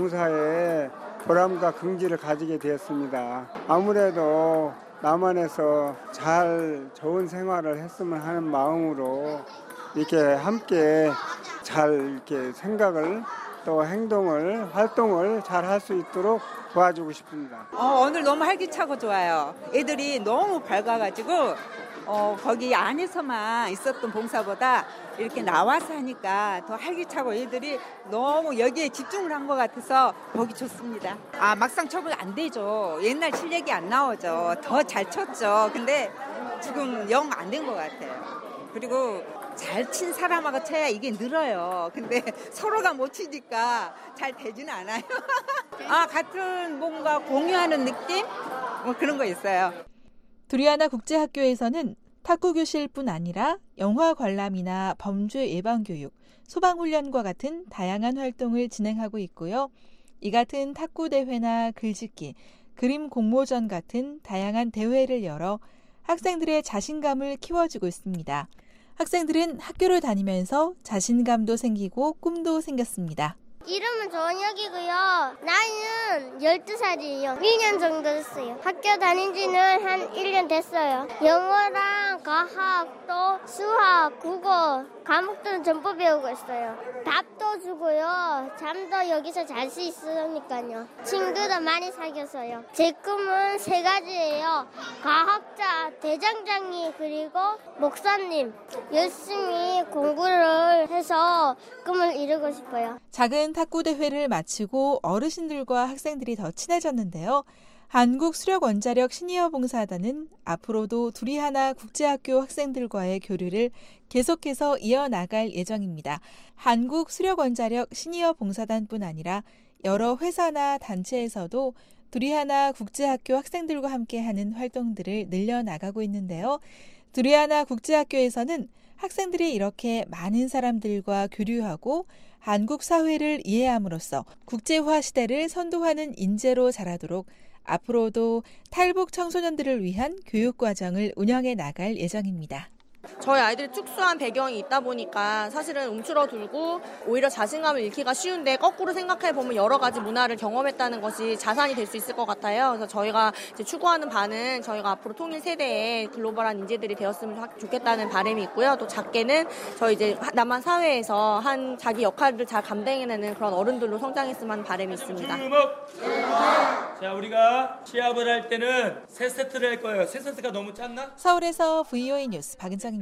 봉사에 보람과 긍지를 가지게 되었습니다. 아무래도 남한에서 잘 좋은 생활을 했으면 하는 마음으로 이렇게 함께 잘 이렇게 생각을 또 행동을 활동을 잘 할 수 있도록 도와주고 싶습니다. 어, 오늘 너무 활기차고 좋아요. 애들이 너무 밝아가지고 어, 거기 안에서만 있었던 봉사보다 이렇게 나와서 하니까 더 활기차고 애들이 너무 여기에 집중을 한 것 같아서 보기 좋습니다. 아, 막상 쳐보면 안 되죠. 옛날 실력이 안 나오죠. 더 잘 쳤죠. 근데 지금 영 안 된 것 같아요. 그리고 잘 친 사람하고 쳐야 이게 늘어요. 근데 서로가 못 치니까 잘 되지는 않아요. 아, 같은 뭔가 공유하는 느낌? 뭐 그런 거 있어요. 두리아나 국제학교에서는 탁구 교실뿐 아니라 영화 관람이나 범죄 예방 교육, 소방 훈련과 같은 다양한 활동을 진행하고 있고요. 이 같은 탁구 대회나 글짓기, 그림 공모전 같은 다양한 대회를 열어 학생들의 자신감을 키워주고 있습니다. 학생들은 학교를 다니면서 자신감도 생기고 꿈도 생겼습니다. 이름은 조은혁이고요. 나이는 열두 살이에요. 이 년 정도 됐어요. 학교 다닌 지는 한 일 년 됐어요. 영어랑 과학, 또 수학, 국어 과목들은 전부 배우고 있어요. 밥도 주고요. 잠도 여기서 잘 수 있으니까요. 친구도 많이 사귀어서요. 제 꿈은 세 가지예요. 과학자, 대장장이, 그리고 목사님. 열심히 공부를 해서 꿈을 이루고 싶어요. 작은 탁구 대회를 마치고 어르신들과 학생들이 더 친해졌는데요. 한국수력원자력 시니어 봉사단은 앞으로도 두리하나 국제학교 학생들과의 교류를 계속해서 이어나갈 예정입니다. 한국수력원자력 시니어 봉사단뿐 아니라 여러 회사나 단체에서도 두리하나 국제학교 학생들과 함께하는 활동들을 늘려나가고 있는데요. 두리하나 국제학교에서는 학생들이 이렇게 많은 사람들과 교류하고 한국 사회를 이해함으로써 국제화 시대를 선도하는 인재로 자라도록 앞으로도 탈북 청소년들을 위한 교육과정을 운영해 나갈 예정입니다. 저희 아이들이 특수한 배경이 있다 보니까 사실은 움츠러들고 오히려 자신감을 잃기가 쉬운데 거꾸로 생각해보면 여러 가지 문화를 경험했다는 것이 자산이 될 수 있을 것 같아요. 그래서 저희가 이제 추구하는 바는 저희가 앞으로 통일 세대에 글로벌한 인재들이 되었으면 좋겠다는 바람이 있고요. 또 작게는 저희 이제 남한 사회에서 한 자기 역할을 잘 감당해내는 그런 어른들로 성장했으면 하는 바람이 있습니다. 주목! 자, 우리가 시합을 할 때는 세 세트를 할 거예요. 세 세트가 너무 짰나? 서울에서 브이오에이 뉴스 박은정입니다.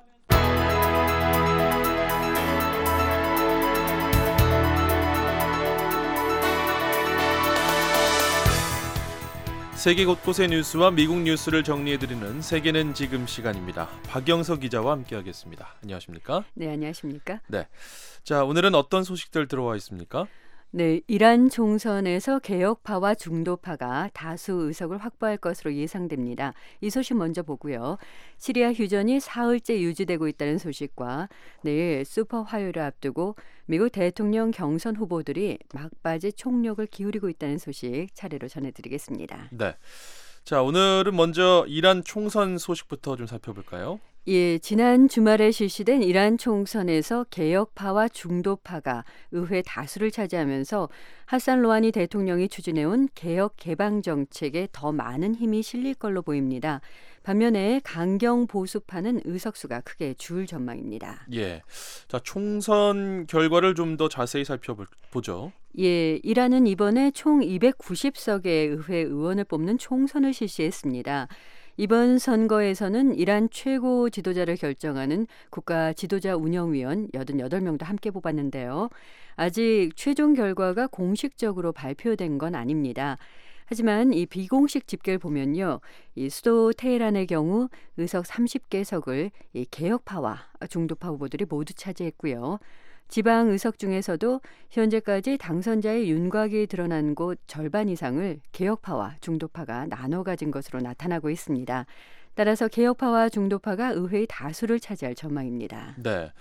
세계 곳곳의 뉴스와 미국 뉴스를 정리해드리는 세계는 지금 시간입니다. 박영석 기자와 함께하겠습니다. 안녕하십니까? 네, 안녕하십니까? 네, 자 오늘은 어떤 소식들 들어와 있습니까? 네, 이란 총선에서 개혁파와 중도파가 다수 의석을 확보할 것으로 예상됩니다. 이 소식 먼저 보고요. 시리아 휴전이 사흘째 유지되고 있다는 소식과 내일 슈퍼 화요일을 앞두고 미국 대통령 경선 후보들이 막바지 총력을 기울이고 있다는 소식 차례로 전해드리겠습니다. 네, 자 오늘은 먼저 이란 총선 소식부터 좀 살펴볼까요? 예, 지난 주말에 실시된 이란 총선에서 개혁파와 중도파가 의회 다수를 차지하면서 하산 로하니 대통령이 추진해온 개혁 개방 정책에 더 많은 힘이 실릴 걸로 보입니다. 반면에 강경 보수파는 의석수가 크게 줄 전망입니다. 예, 자 총선 결과를 좀 더 자세히 살펴보죠. 예, 이란은 이번에 총 이백구십 석의 의회 의원을 뽑는 총선을 실시했습니다. 이번 선거에서는 이란 최고 지도자를 결정하는 국가 지도자 운영위원 팔십팔 명도 함께 뽑았는데요. 아직 최종 결과가 공식적으로 발표된 건 아닙니다. 하지만 이 비공식 집계를 보면요, 이 수도 테헤란의 경우 의석 삼십 개석을 이 개혁파와 중도파 후보들이 모두 차지했고요. 지방 의석 중에서도 현재까지 당선자의 윤곽이 드러난 곳 절반 이상을 개혁파와 중도파가 나눠 가진 것으로 나타나고 있습니다. 따라서 개혁파와 중도파가 의회의 다수를 차지할 전망입니다. 네,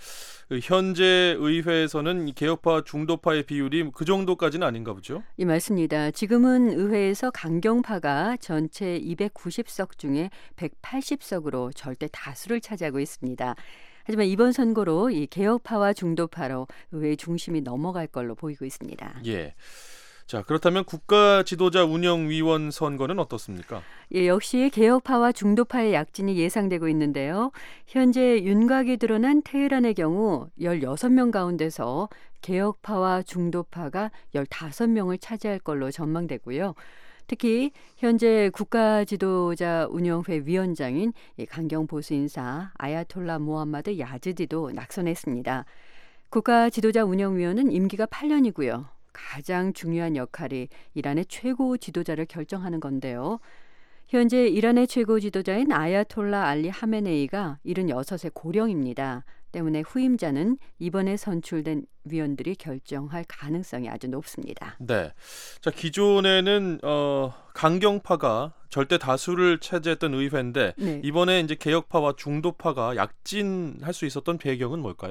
현재 의회에서는 개혁파, 중도파의 비율이 그 정도까지는 아닌가 보죠? 이 맞습니다. 지금은 의회에서 강경파가 전체 이백구십 석 중에 백팔십 석으로 절대 다수를 차지하고 있습니다. 하지만 이번 선거로 이 개혁파와 중도파로 의회의 중심이 넘어갈 걸로 보이고 있습니다. 예. 자, 그렇다면 국가 지도자 운영위원 선거는 어떻습니까? 예, 역시 개혁파와 중도파의 약진이 예상되고 있는데요. 현재 윤곽이 드러난 테헤란의 경우 열여섯 명 가운데서 개혁파와 중도파가 열다섯 명을 차지할 걸로 전망되고요. 특히 현재 국가 지도자 운영회 위원장인 강경 보수 인사 아야톨라 모함마드 야즈디도 낙선했습니다. 국가 지도자 운영위원은 임기가 팔 년이고요. 가장 중요한 역할이 이란의 최고 지도자를 결정하는 건데요. 현재 이란의 최고 지도자인 아야톨라 알리 하메네이가 칠십육의 고령입니다. 때문에 후임자는 이번에 선출된 위원들이 결정할 가능성이 아주 높습니다. 네, 자 기존에는 어, 강경파가 절대 다수를 차지했던 의회인데 네. 이번에 이제 개혁파와 중도파가 약진할 수 있었던 배경은 뭘까요?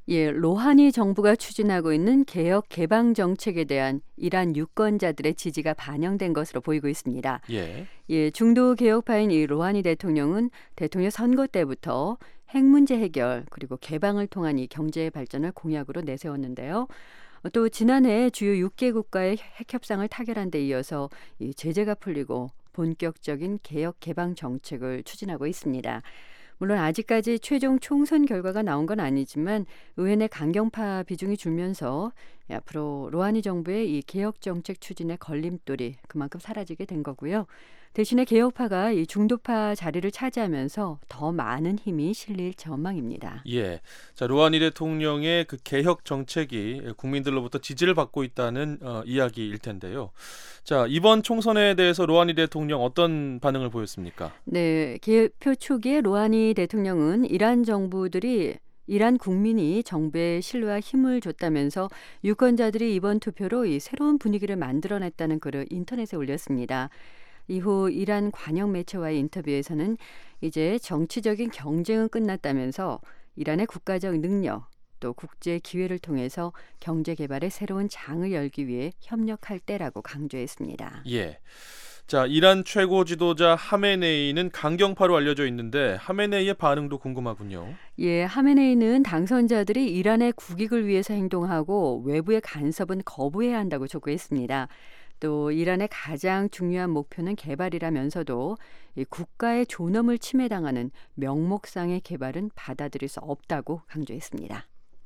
예, 로하니 정부가 추진하고 있는 개혁 개방 정책에 대한 이란 유권자들의 지지가 반영된 것으로 보이고 있습니다. 예. 예, 중도 개혁파인 이 로하니 대통령은 대통령 선거 때부터 핵 문제 해결 그리고 개방을 통한 이 경제 발전을 공약으로 내세웠는데요. 또 지난해 주요 육 개 국가의 핵 협상을 타결한 데 이어서 이 제재가 풀리고 본격적인 개혁 개방 정책을 추진하고 있습니다. 물론 아직까지 최종 총선 결과가 나온 건 아니지만 의회 내 강경파 비중이 줄면서 앞으로 로하니 정부의 이 개혁 정책 추진의 걸림돌이 그만큼 사라지게 된 거고요. 대신에 개혁파가 이 중도파 자리를 차지하면서 더 많은 힘이 실릴 전망입니다. 예. 자, 로하니 대통령의 그 개혁 정책이 국민들로부터 지지를 받고 있다는 어, 이야기일 텐데요. 자, 이번 총선에 대해서 로하니 대통령 어떤 반응을 보였습니까? 네, 개표 초기에 로하니 대통령은 이란 정부들이 이란 국민이 정부에 신뢰와 힘을 줬다면서 유권자들이 이번 투표로 이 새로운 분위기를 만들어냈다는 글을 인터넷에 올렸습니다. 이후 이란 관영 매체와의 인터뷰에서는 이제 정치적인 경쟁은 끝났다면서 이란의 국가적 능력 또 국제 기회를 통해서 경제 개발의 새로운 장을 열기 위해 협력할 때라고 강조했습니다. 예. 자, 이란 최고 지도자 하메네이는 강경파로 알려져 있는데 하메네이의 반응도 궁금하군요. 예, 하메네이는 당선자들이 이란의 국익을 위해서 행동하고 외부의 간섭은 거부해야 한다고 촉구했습니다. 또 이란의 가장 중요한 목표는 개발이라면서도 이 국가의 존엄을 침해당하는 명목상의 개발은 받아들일 수 없다고 강조했습니다.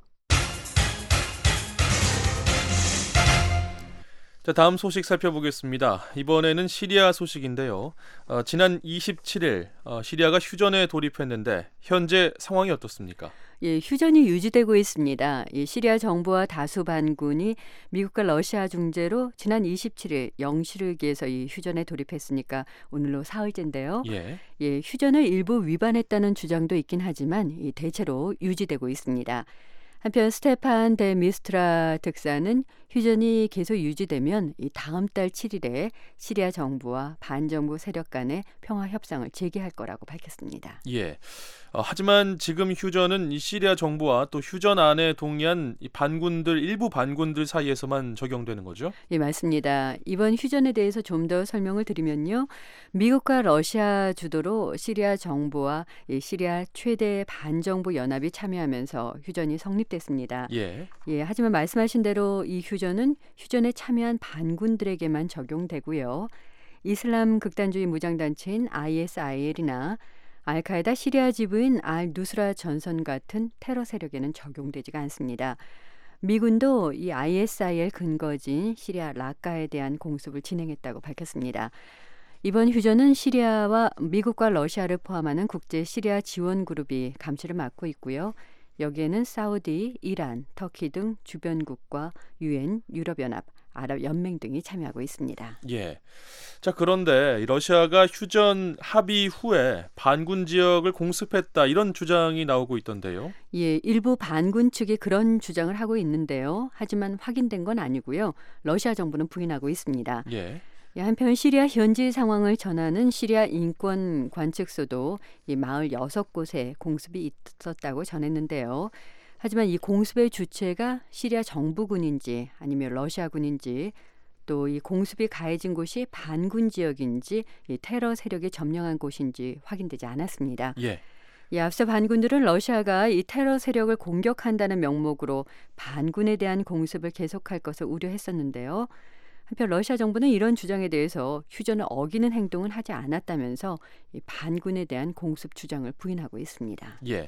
자, 다음 소식 살펴보겠습니다. 이번에는 시리아 소식인데요. 어, 지난 이십칠 일 어, 시리아가 휴전에 돌입했는데 현재 상황이 어떻습니까? 예, 휴전이 유지되고 있습니다. 이 시리아 정부와 다수 반군이 미국과 러시아 중재로 지난 이십칠 일 영시르기에서 이 휴전에 돌입했으니까 오늘로 사흘째인데요. 예. 예, 휴전을 일부 위반했다는 주장도 있긴 하지만 이 대체로 유지되고 있습니다. 한편 스테판 데 미스트라 특사는 휴전이 계속 유지되면 이 다음 달 칠 일에 시리아 정부와 반정부 세력 간의 평화 협상을 재개할 거라고 밝혔습니다. 예. 어, 하지만 지금 휴전은 이 시리아 정부와 또 휴전 안에 동의한 이 반군들 일부 반군들 사이에서만 적용되는 거죠? 예, 맞습니다. 이번 휴전에 대해서 좀 더 설명을 드리면요. 미국과 러시아 주도로 시리아 정부와 이 시리아 최대 반정부 연합이 참여하면서 휴전이 성립됐습니다. 예. 예, 하지만 말씀하신 대로 이 휴전은 휴전에 참여한 반군들에게만 적용되고요. 이슬람 극단주의 무장단체인 아이에스아이엘이나 알카에다 시리아 지부인 알 누스라 전선 같은 테러 세력에는 적용되지가 않습니다. 미군도 이 아이에스아이엘 근거지인 시리아 라카에 대한 공습을 진행했다고 밝혔습니다. 이번 휴전은 시리아와 미국과 러시아를 포함하는 국제 시리아 지원 그룹이 감시를 맡고 있고요. 여기에는 사우디, 이란, 터키 등 주변국과 유엔, 유럽연합, 아랍연맹 등이 참여하고 있습니다. 예. 자, 그런데 러시아가 휴전 합의 후에 반군 지역을 공습했다 이런 주장이 나오고 있던데요. 예, 일부 반군 측이 그런 주장을 하고 있는데요. 하지만 확인된 건 아니고요. 러시아 정부는 부인하고 있습니다. 예. 한편 시리아 현지 상황을 전하는 시리아 인권 관측소도 이 마을 여섯 곳에 공습이 있었다고 전했는데요. 하지만 이 공습의 주체가 시리아 정부군인지 아니면 러시아군인지 또 이 공습이 가해진 곳이 반군 지역인지 이 테러 세력이 점령한 곳인지 확인되지 않았습니다. 예. 이 앞서 반군들은 러시아가 이 테러 세력을 공격한다는 명목으로 반군에 대한 공습을 계속할 것을 우려했었는데요. 한편 러시아 정부는 이런 주장에 대해서 휴전을 어기는 행동은 하지 않았다면서 이 반군에 대한 공습 주장을 부인하고 있습니다. 예.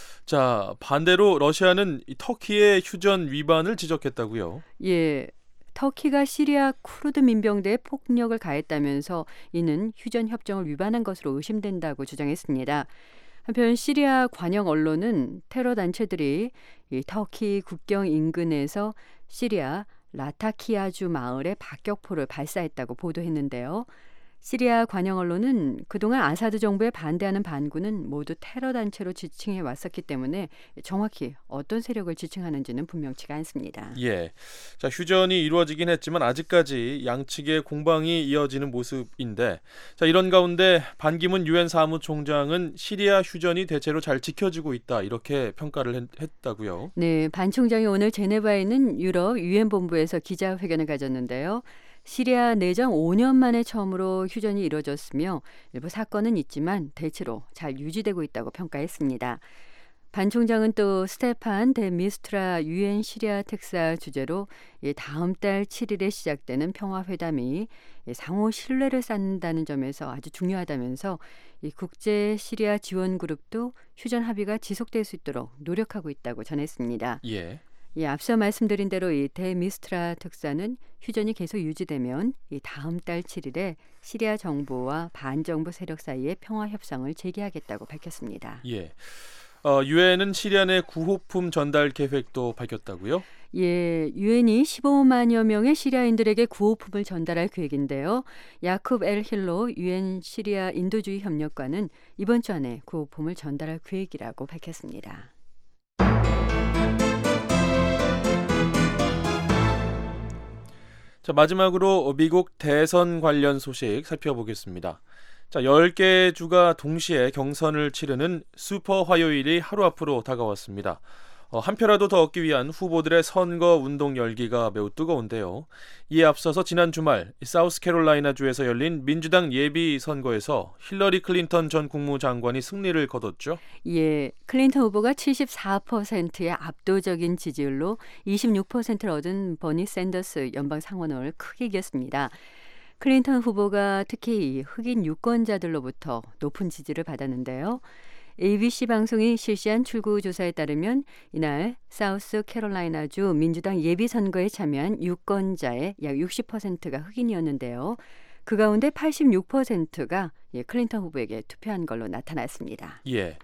자, 반대로 러시아는 이 터키의 휴전 위반을 지적했다고요? 예. 터키가 시리아 쿠르드 민병대에 폭력을 가했다면서 이는 휴전 협정을 위반한 것으로 의심된다고 주장했습니다. 한편 시리아 관영 언론은 테러 단체들이 이 터키 국경 인근에서 시리아 라타키아주 마을에 박격포를 발사했다고 보도했는데요. 시리아 관영 언론은 그동안 아사드 정부에 반대하는 반군은 모두 테러 단체로 지칭해 왔었기 때문에 정확히 어떤 세력을 지칭하는지는 분명치가 않습니다. 예. 자, 휴전이 이루어지긴 했지만 아직까지 양측의 공방이 이어지는 모습인데, 자, 이런 가운데 반기문 유엔 사무총장은 시리아 휴전이 대체로 잘 지켜지고 있다 이렇게 평가를 했, 했다고요. 네, 반 총장이 오늘 제네바에 있는 유럽 유엔 본부에서 기자회견을 가졌는데요. 시리아 내정 오 년 만에 처음으로 휴전이 이뤄졌으며 일부 사건은 있지만 대체로 잘 유지되고 있다고 평가했습니다. 반 총장은 또 스테판 데 미스트라 유엔 시리아 특사 주재로 다음 달 칠 일에 시작되는 평화회담이 상호 신뢰를 쌓는다는 점에서 아주 중요하다면서 이 국제 시리아 지원 그룹도 휴전 합의가 지속될 수 있도록 노력하고 있다고 전했습니다. 예. 예, 앞서 말씀드린 대로 이 데미스트라 특사는 휴전이 계속 유지되면 이 다음 달 칠 일에 시리아 정부와 반정부 세력 사이의 평화 협상을 재개하겠다고 밝혔습니다. 예. 어, 유엔은 시리아 내 구호품 전달 계획도 밝혔다고요? 예, 유엔이 십오만여 명의 시리아인들에게 구호품을 전달할 계획인데요. 야쿱 엘 힐로 유엔 시리아 인도주의 협력관은 이번 주 안에 구호품을 전달할 계획이라고 밝혔습니다. 자, 마지막으로 미국 대선 관련 소식 살펴보겠습니다. 자, 열 개 주가 동시에 경선을 치르는 슈퍼 화요일이 하루 앞으로 다가왔습니다. 어, 한 표라도 더 얻기 위한 후보들의 선거 운동 열기가 매우 뜨거운데요. 이에 앞서서 지난 주말 사우스캐롤라이나주에서 열린 민주당 예비 선거에서 힐러리 클린턴 전 국무장관이 승리를 거뒀죠. 예, 클린턴 후보가 칠십사 퍼센트의 압도적인 지지율로 이십육 퍼센트를 얻은 버니 샌더스 연방 상원을 크게 이겼습니다. 클린턴 후보가 특히 흑인 유권자들로부터 높은 지지를 받았는데요. 에이비씨 방송이 실시한 출구 조사에 따르면 이날 사우스캐롤라이나주 민주당 예비선거에 참여한 유권자의 약 육십 퍼센트가 흑인이었는데요. 그 가운데 팔십육 퍼센트가 예, 클린턴 후보에게 투표한 걸로 나타났습니다. 예.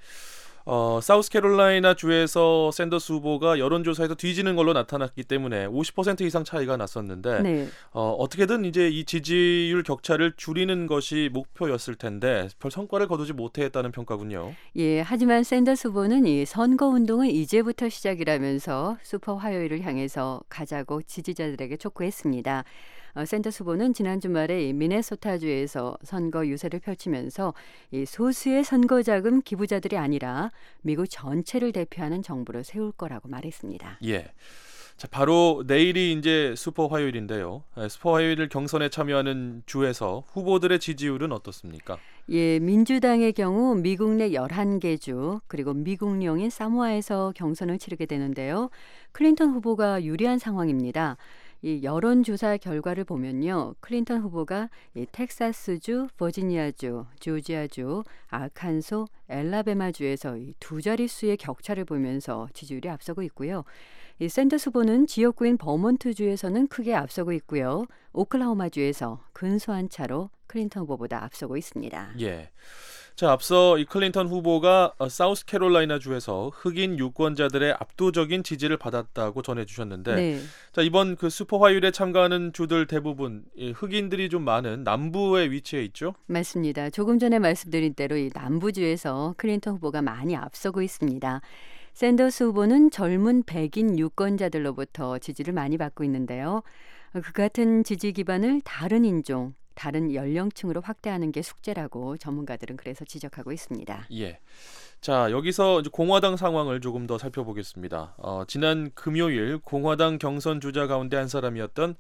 어, 사우스캐롤라이나 주에서 샌더스 후보가 여론조사에서 뒤지는 걸로 나타났기 때문에 오십 퍼센트 이상 차이가 났었는데 네. 어, 어떻게든 이제 이 지지율 격차를 줄이는 것이 목표였을 텐데 별 성과를 거두지 못했다는 평가군요. 예, 하지만 샌더스 후보는 이 선거운동은 이제부터 시작이라면서 슈퍼 화요일을 향해서 가자고 지지자들에게 촉구했습니다. 어, 샌더스 후보는 지난 주말에 미네소타주에서 선거 유세를 펼치면서 이 소수의 선거자금 기부자들이 아니라 미국 전체를 대표하는 정부를 세울 거라고 말했습니다. 예. 자, 바로 내일이 이제 슈퍼 화요일인데요. 슈퍼 화요일 경선에 참여하는 주에서 후보들의 지지율은 어떻습니까? 예, 민주당의 경우 미국 내 열한 개 주 그리고 미국령인 사모아에서 경선을 치르게 되는데요. 클린턴 후보가 유리한 상황입니다. 이 여론조사 결과를 보면요. 클린턴 후보가 이 텍사스주, 버지니아주, 조지아주, 아칸소, 엘라베마주에서 이 두 자릿수의 격차를 보면서 지지율이 앞서고 있고요. 이 샌더스 후보는 지역구인 버몬트주에서는 크게 앞서고 있고요. 오클라호마주에서 근소한 차로 클린턴 후보보다 앞서고 있습니다. 예. 자, 앞서 이 클린턴 후보가 사우스캐롤라이나 주에서 흑인 유권자들의 압도적인 지지를 받았다고 전해주셨는데, 네. 자, 이번 그 슈퍼 화요일에 참가하는 주들 대부분 이 흑인들이 좀 많은 남부에 위치해 있죠? 맞습니다. 조금 전에 말씀드린 대로 이 남부주에서 클린턴 후보가 많이 앞서고 있습니다. 샌더스 후보는 젊은 백인 유권자들로부터 지지를 많이 받고 있는데요. 그 같은 지지 기반을 다른 인종, 다른 연령층으로 확대하는 게 숙제라고 전문가들은 그래서 지적하고 있습니다. 예. 자, 여기서 이제 공화당 상황을 조금 더 살펴보겠습니다. 어, 지난 금요일 공화당 경선 주자 가운데 한 사람이었던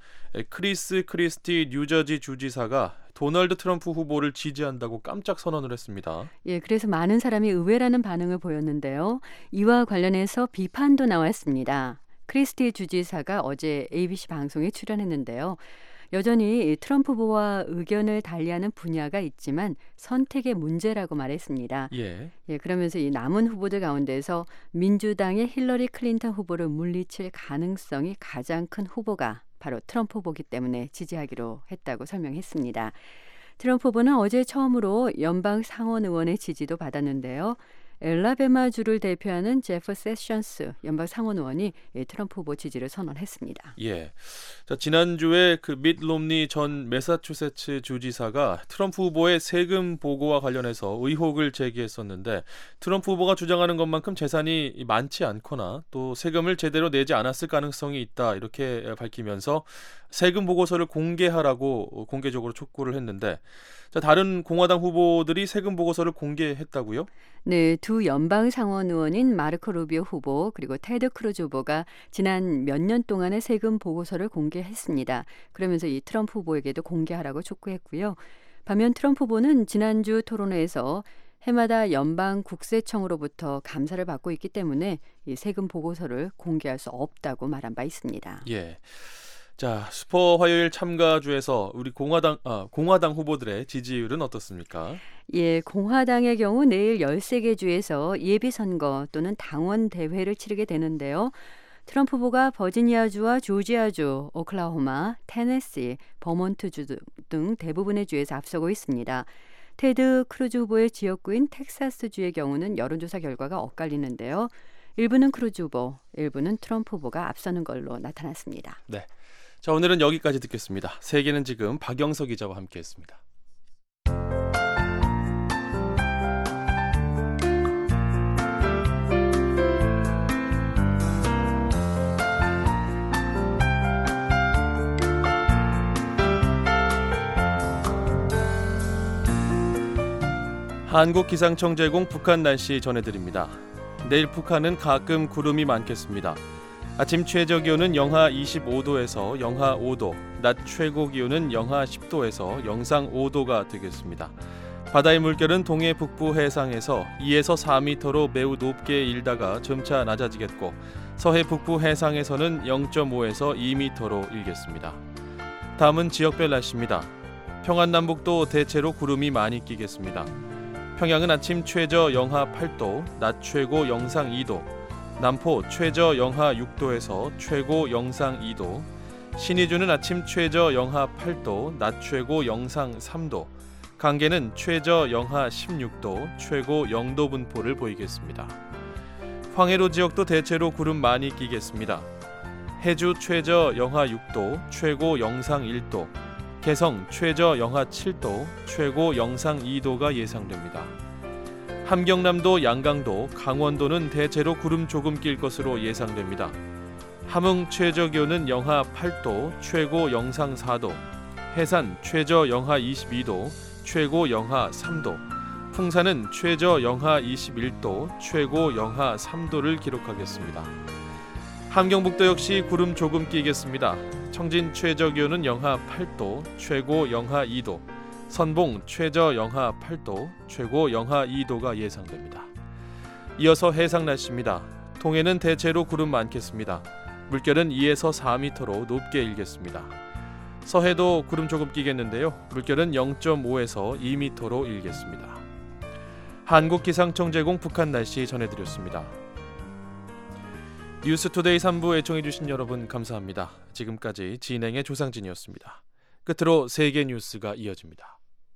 크리스 크리스티 뉴저지 주지사가 도널드 트럼프 후보를 지지한다고 깜짝 선언을 했습니다. 예, 그래서 많은 사람이 의외라는 반응을 보였는데요. 이와 관련해서 비판도 나왔습니다. 크리스티 주지사가 어제 에이비씨 방송에 출연했는데요. 여전히 트럼프 후보와 의견을 달리하는 분야가 있지만 선택의 문제라고 말했습니다. 예. 예, 그러면서 이 남은 후보들 가운데서 민주당의 힐러리 클린턴 후보를 물리칠 가능성이 가장 큰 후보가 바로 트럼프 후보이기 때문에 지지하기로 했다고 설명했습니다. 트럼프 후보는 어제 처음으로 연방 상원 의원의 지지도 받았는데요. 엘라베마주를 대표하는 제프 세션스 연방 상원 의원이 트럼프 후보 지지를 선언했습니다. 예. 자, 지난주에 그 밋 롬니 전 매사추세츠 주지사가 트럼프 후보의 세금 보고와 관련해서 의혹을 제기했었는데 트럼프 후보가 주장하는 것만큼 재산이 많지 않거나 또 세금을 제대로 내지 않았을 가능성이 있다 이렇게 밝히면서 세금 보고서를 공개하라고 공개적으로 촉구를 했는데 자, 다른 공화당 후보들이 세금 보고서를 공개했다고요? 네, 두 연방 상원 의원인 마르코 루비오 후보 그리고 테드 크루즈 후보가 지난 몇 년 동안의 세금 보고서를 공개했습니다. 그러면서 이 트럼프 후보에게도 공개하라고 촉구했고요. 반면 트럼프 후보는 지난주 토론회에서 해마다 연방 국세청으로부터 감사를 받고 있기 때문에 이 세금 보고서를 공개할 수 없다고 말한 바 있습니다. 예. 자, 슈퍼 화요일 참가주에서 우리 공화당 아, 공화당 후보들의 지지율은 어떻습니까? 예, 공화당의 경우 내일 열세 개 주에서 예비선거 또는 당원 대회를 치르게 되는데요. 트럼프 후보가 버지니아주와 조지아주, 오클라호마, 테네시, 버몬트주 등 대부분의 주에서 앞서고 있습니다. 테드 크루즈 후보의 지역구인 텍사스주의 경우는 여론조사 결과가 엇갈리는데요. 일부는 크루즈 후보, 일부는 트럼프 후보가 앞서는 걸로 나타났습니다. 네. 자, 오늘은 여기까지 듣겠습니다. 세계는 지금 박영석 기자와 함께했습니다. 한국기상청 제공 북한 날씨 전해드립니다. 내일 북한은 가끔 구름이 많겠습니다. 아침 최저 기온은 영하 이십오 도에서 영하 오 도, 낮 최고 기온은 영하 십 도에서 영상 오 도가 되겠습니다. 바다의 물결은 동해 북부 해상에서 이에서 사 미터로 매우 높게 일다가 점차 낮아지겠고 서해 북부 해상에서는 영 점 오에서 이 미터로 일겠습니다. 다음은 지역별 날씨입니다. 평안남북도 대체로 구름이 많이 끼겠습니다. 평양은 아침 최저 영하 팔 도, 낮 최고 영상 이 도, 남포 최저 영하 육 도에서 최고 영상 이 도, 신의주는 아침 최저 영하 팔 도, 낮 최고 영상 삼 도, 강계는 최저 영하 십육 도, 최고 영 도 분포를 보이겠습니다. 황해도 지역도 대체로 구름 많이 끼겠습니다. 해주 최저 영하 육 도, 최고 영상 일 도, 개성 최저 영하 칠 도, 최고 영상 이 도가 예상됩니다. 함경남도, 양강도, 강원도는 대체로 구름 조금 낄 것으로 예상됩니다. 함흥 최저 기온은 영하 팔 도, 최고 영상 사 도, 해산 최저 영하 이십이 도, 최고 영하 삼 도, 풍산은 최저 영하 이십일 도, 최고 영하 삼 도를 기록하겠습니다. 함경북도 역시 구름 조금 끼겠습니다. 청진 최저 기온은 영하 팔 도, 최고 영하 이 도, 선봉 최저 영하 팔 도, 최고 영하 이 도가 예상됩니다. 이어서 해상 날씨입니다. 동해는 대체로 구름 많겠습니다. 물결은 이에서 사 미터로 높게 일겠습니다. 서해도 구름 조금 끼겠는데요. 물결은 영 점 오에서 이 미터로 일겠습니다. 한국기상청 제공 북한 날씨 전해드렸습니다. 뉴스투데이 삼 부 애청해주신 여러분 감사합니다. 지금까지 진행의 조상진이었습니다. 끝으로 세계 뉴스가 이어집니다.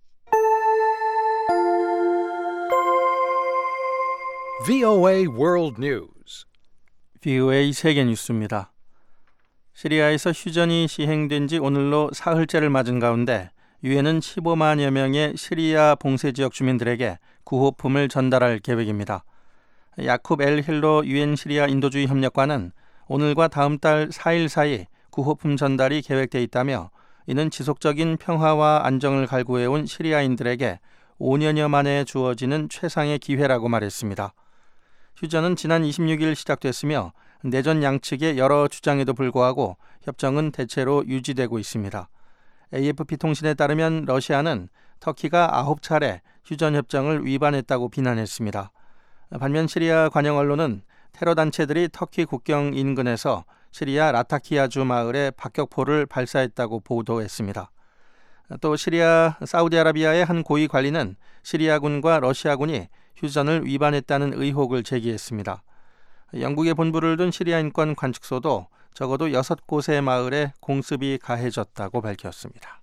브이오에이 World News. 브이오에이 세계 뉴스입니다. 시리아에서 휴전이 시행된 지 오늘로 사흘째를 맞은 가운데 유엔은 십오만여 명의 시리아 봉쇄 지역 주민들에게 구호품을 전달할 계획입니다. 야쿱 엘 힐로 유엔 시리아 인도주의 협력관은 오늘과 다음 달 사 일 사이 구호품 전달이 계획돼 있다며 이는 지속적인 평화와 안정을 갈구해온 시리아인들에게 오 년여 만에 주어지는 최상의 기회라고 말했습니다. 휴전은 지난 이십육 일 시작됐으며 내전 양측의 여러 주장에도 불구하고 협정은 대체로 유지되고 있습니다. 에이에프피 통신에 따르면 러시아는 터키가 아홉 차례 휴전 협정을 위반했다고 비난했습니다. 반면 시리아 관영 언론은 테러 단체들이 터키 국경 인근에서 시리아 라타키아주 마을에 박격포를 발사했다고 보도했습니다. 또 시리아 사우디아라비아의 한 고위 관리는 시리아군과 러시아군이 휴전을 위반했다는 의혹을 제기했습니다. 영국의 본부를 둔 시리아 인권 관측소도 적어도 여섯 곳의 마을에 공습이 가해졌다고 밝혔습니다.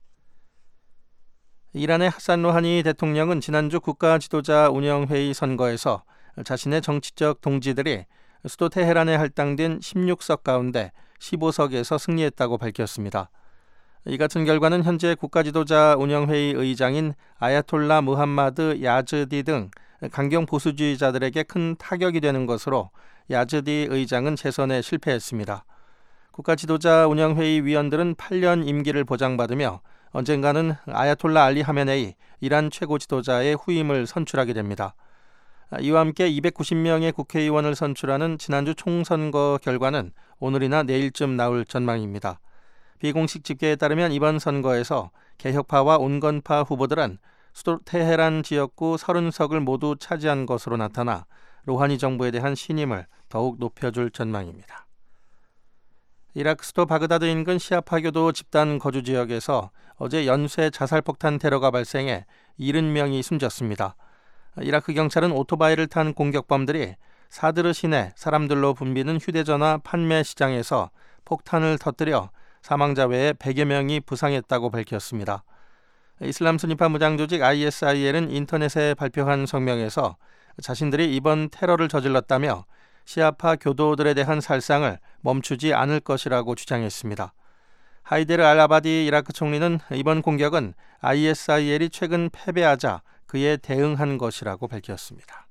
이란의 하산 로하니 대통령은 지난주 국가 지도자 운영회의 선거에서 자신의 정치적 동지들이 수도 테헤란에 할당된 십육 석 가운데 십오 석에서 승리했다고 밝혔습니다. 이 같은 결과는 현재 국가지도자 운영회의 의장인 아야톨라 무함마드 야즈디 등 강경 보수주의자들에게 큰 타격이 되는 것으로 야즈디 의장은 재선에 실패했습니다. 국가지도자 운영회의 위원들은 팔 년 임기를 보장받으며 언젠가는 아야톨라 알리 하메네이 이란 최고 지도자의 후임을 선출하게 됩니다. 이와 함께 이백구십 명의 국회의원을 선출하는 지난주 총선거 결과는 오늘이나 내일쯤 나올 전망입니다. 비공식 집계에 따르면 이번 선거에서 개혁파와 온건파 후보들은 수도 테헤란 지역구 삼십 석을 모두 차지한 것으로 나타나 로하니 정부에 대한 신임을 더욱 높여줄 전망입니다. 이라크 수도 바그다드 인근 시아파 교도 집단 거주 지역에서 어제 연쇄 자살폭탄 테러가 발생해 칠십 명이 숨졌습니다. 이라크 경찰은 오토바이를 탄 공격범들이 사드르 시내 사람들로 붐비는 휴대전화 판매 시장에서 폭탄을 터뜨려 사망자 외에 백여 명이 부상했다고 밝혔습니다. 이슬람 순위파 무장조직 아이에스아이엘은 인터넷에 발표한 성명에서 자신들이 이번 테러를 저질렀다며 시아파 교도들에 대한 살상을 멈추지 않을 것이라고 주장했습니다. 하이데르 알-아바디 이라크 총리는 이번 공격은 아이에스아이엘이 최근 패배하자 그에 대응한 것이라고 밝혔습니다.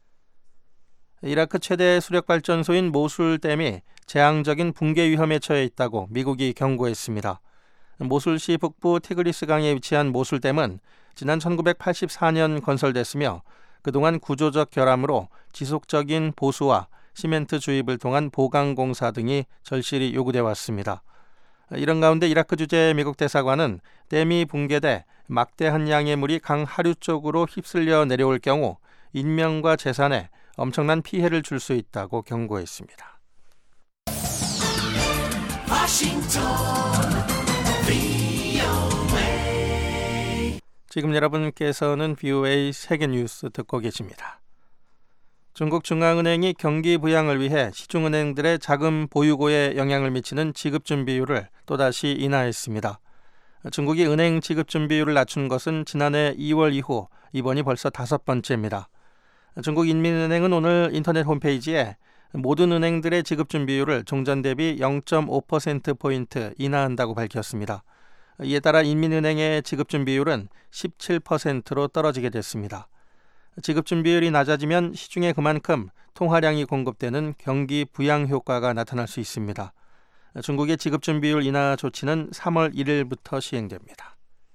이라크 최대 수력발전소인 모술댐이 재앙적인 붕괴 위험에 처해 있다고 미국이 경고했습니다. 모술시 북부 티그리스 강에 위치한 모술댐은 지난 천구백팔십사 년 건설됐으며 그동안 구조적 결함으로 지속적인 보수와 시멘트 주입을 통한 보강 공사 등이 절실히 요구돼 왔습니다. 이런 가운데 이라크 주재 미국 대사관은 댐이 붕괴돼 막대한 양의 물이 강 하류 쪽으로 휩쓸려 내려올 경우 인명과 재산에 엄청난 피해를 줄 수 있다고 경고했습니다. 지금 여러분께서는 브이오에이 세계뉴스 듣고 계십니다. 중국 중앙은행이 경기 부양을 위해 시중은행들의 자금 보유고에 영향을 미치는 지급준비율을 또다시 인하했습니다. 중국이 은행 지급준비율을 낮춘 것은 지난해 이월 이후 이번이 벌써 다섯 번째입니다. 중국인민은행은 오늘 인터넷 홈페이지에 모든 은행들의 지급준비율을 종전 대비 영 점 오 퍼센트포인트 인하한다고 밝혔습니다. 이에 따라 인민은행의 지급준비율은 십칠 퍼센트로 떨어지게 됐습니다. 지급준비율이 낮아지면 시중에 그만큼 통화량이 공급되는 경기 부양 효과가 나타날 수 있습니다. 중국의 지급준비율 인하 조치는 삼월 일일부터 시행됩니다.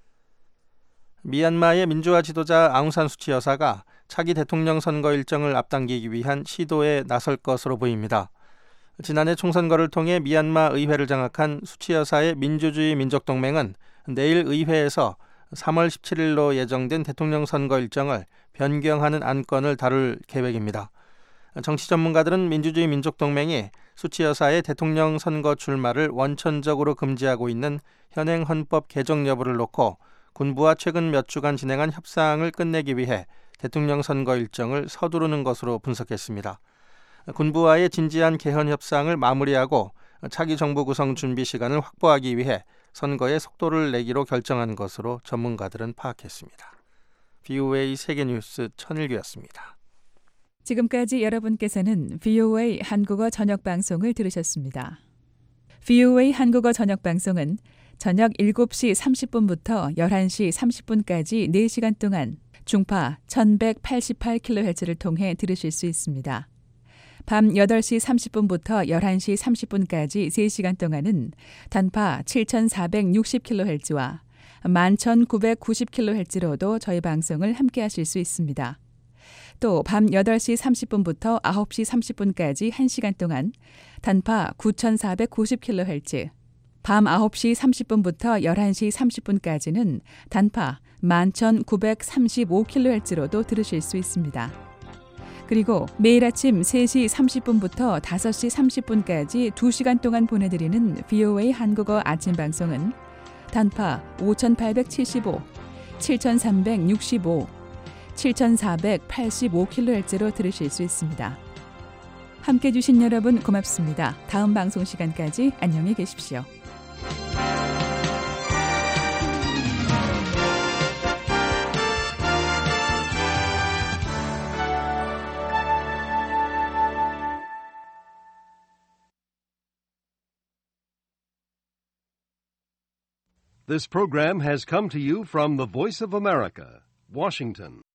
미얀마의 민주화 지도자 아웅산 수치 여사가 차기 대통령 선거 일정을 앞당기기 위한 시도에 나설 것으로 보입니다. 지난해 총선거를 통해 미얀마 의회를 장악한 수치 여사의 민주주의 민족동맹은 내일 의회에서 삼월 십칠일로 예정된 대통령 선거 일정을 변경하는 안건을 다룰 계획입니다. 정치 전문가들은 민주주의 민족동맹이 수치 여사의 대통령 선거 출마를 원천적으로 금지하고 있는 현행 헌법 개정 여부를 놓고 군부와 최근 몇 주간 진행한 협상을 끝내기 위해 대통령 선거 일정을 서두르는 것으로 분석했습니다. 군부와의 진지한 개헌 협상을 마무리하고 차기 정부 구성 준비 시간을 확보하기 위해 선거에 속도를 내기로 결정한 것으로 전문가들은 파악했습니다. 브이오에이 세계뉴스 천일규였습니다. 지금까지 여러분께서는 브이오에이 한국어 저녁방송을 들으셨습니다. 브이오에이 한국어 저녁방송은 저녁 일곱 시 삼십 분부터 열한 시 삼십 분까지 네 시간 동안 중파 천백팔십팔 킬로헤르츠를 통해 들으실 수 있습니다. 밤 여덟 시 삼십 분부터 열한 시 삼십 분까지 세 시간 동안은 단파 칠천사백육십 킬로헤르츠와 만 천구백구십 킬로헤르츠로도 저희 방송을 함께 하실 수 있습니다. 또 밤 여덟 시 삼십 분부터 아홉 시 삼십 분까지 한 시간 동안 단파 구천사백구십 킬로헤르츠, 밤 아홉 시 삼십 분부터 열한 시 삼십 분까지는 단파 만 천구백삼십오 킬로헤르츠로도 들으실 수 있습니다. 그리고 매일 아침 세 시 삼십 분부터 다섯 시 삼십 분까지 두 시간 동안 보내드리는 브이오에이 한국어 아침 방송은 단파 오천팔백칠십오, 칠천삼백육십오, 칠천사백팔십오 킬로헤르츠로 들으실 수 있습니다. 함께해 주신 여러분 고맙습니다. 다음 방송 시간까지 안녕히 계십시오. This program has come to you from the Voice of America, Washington.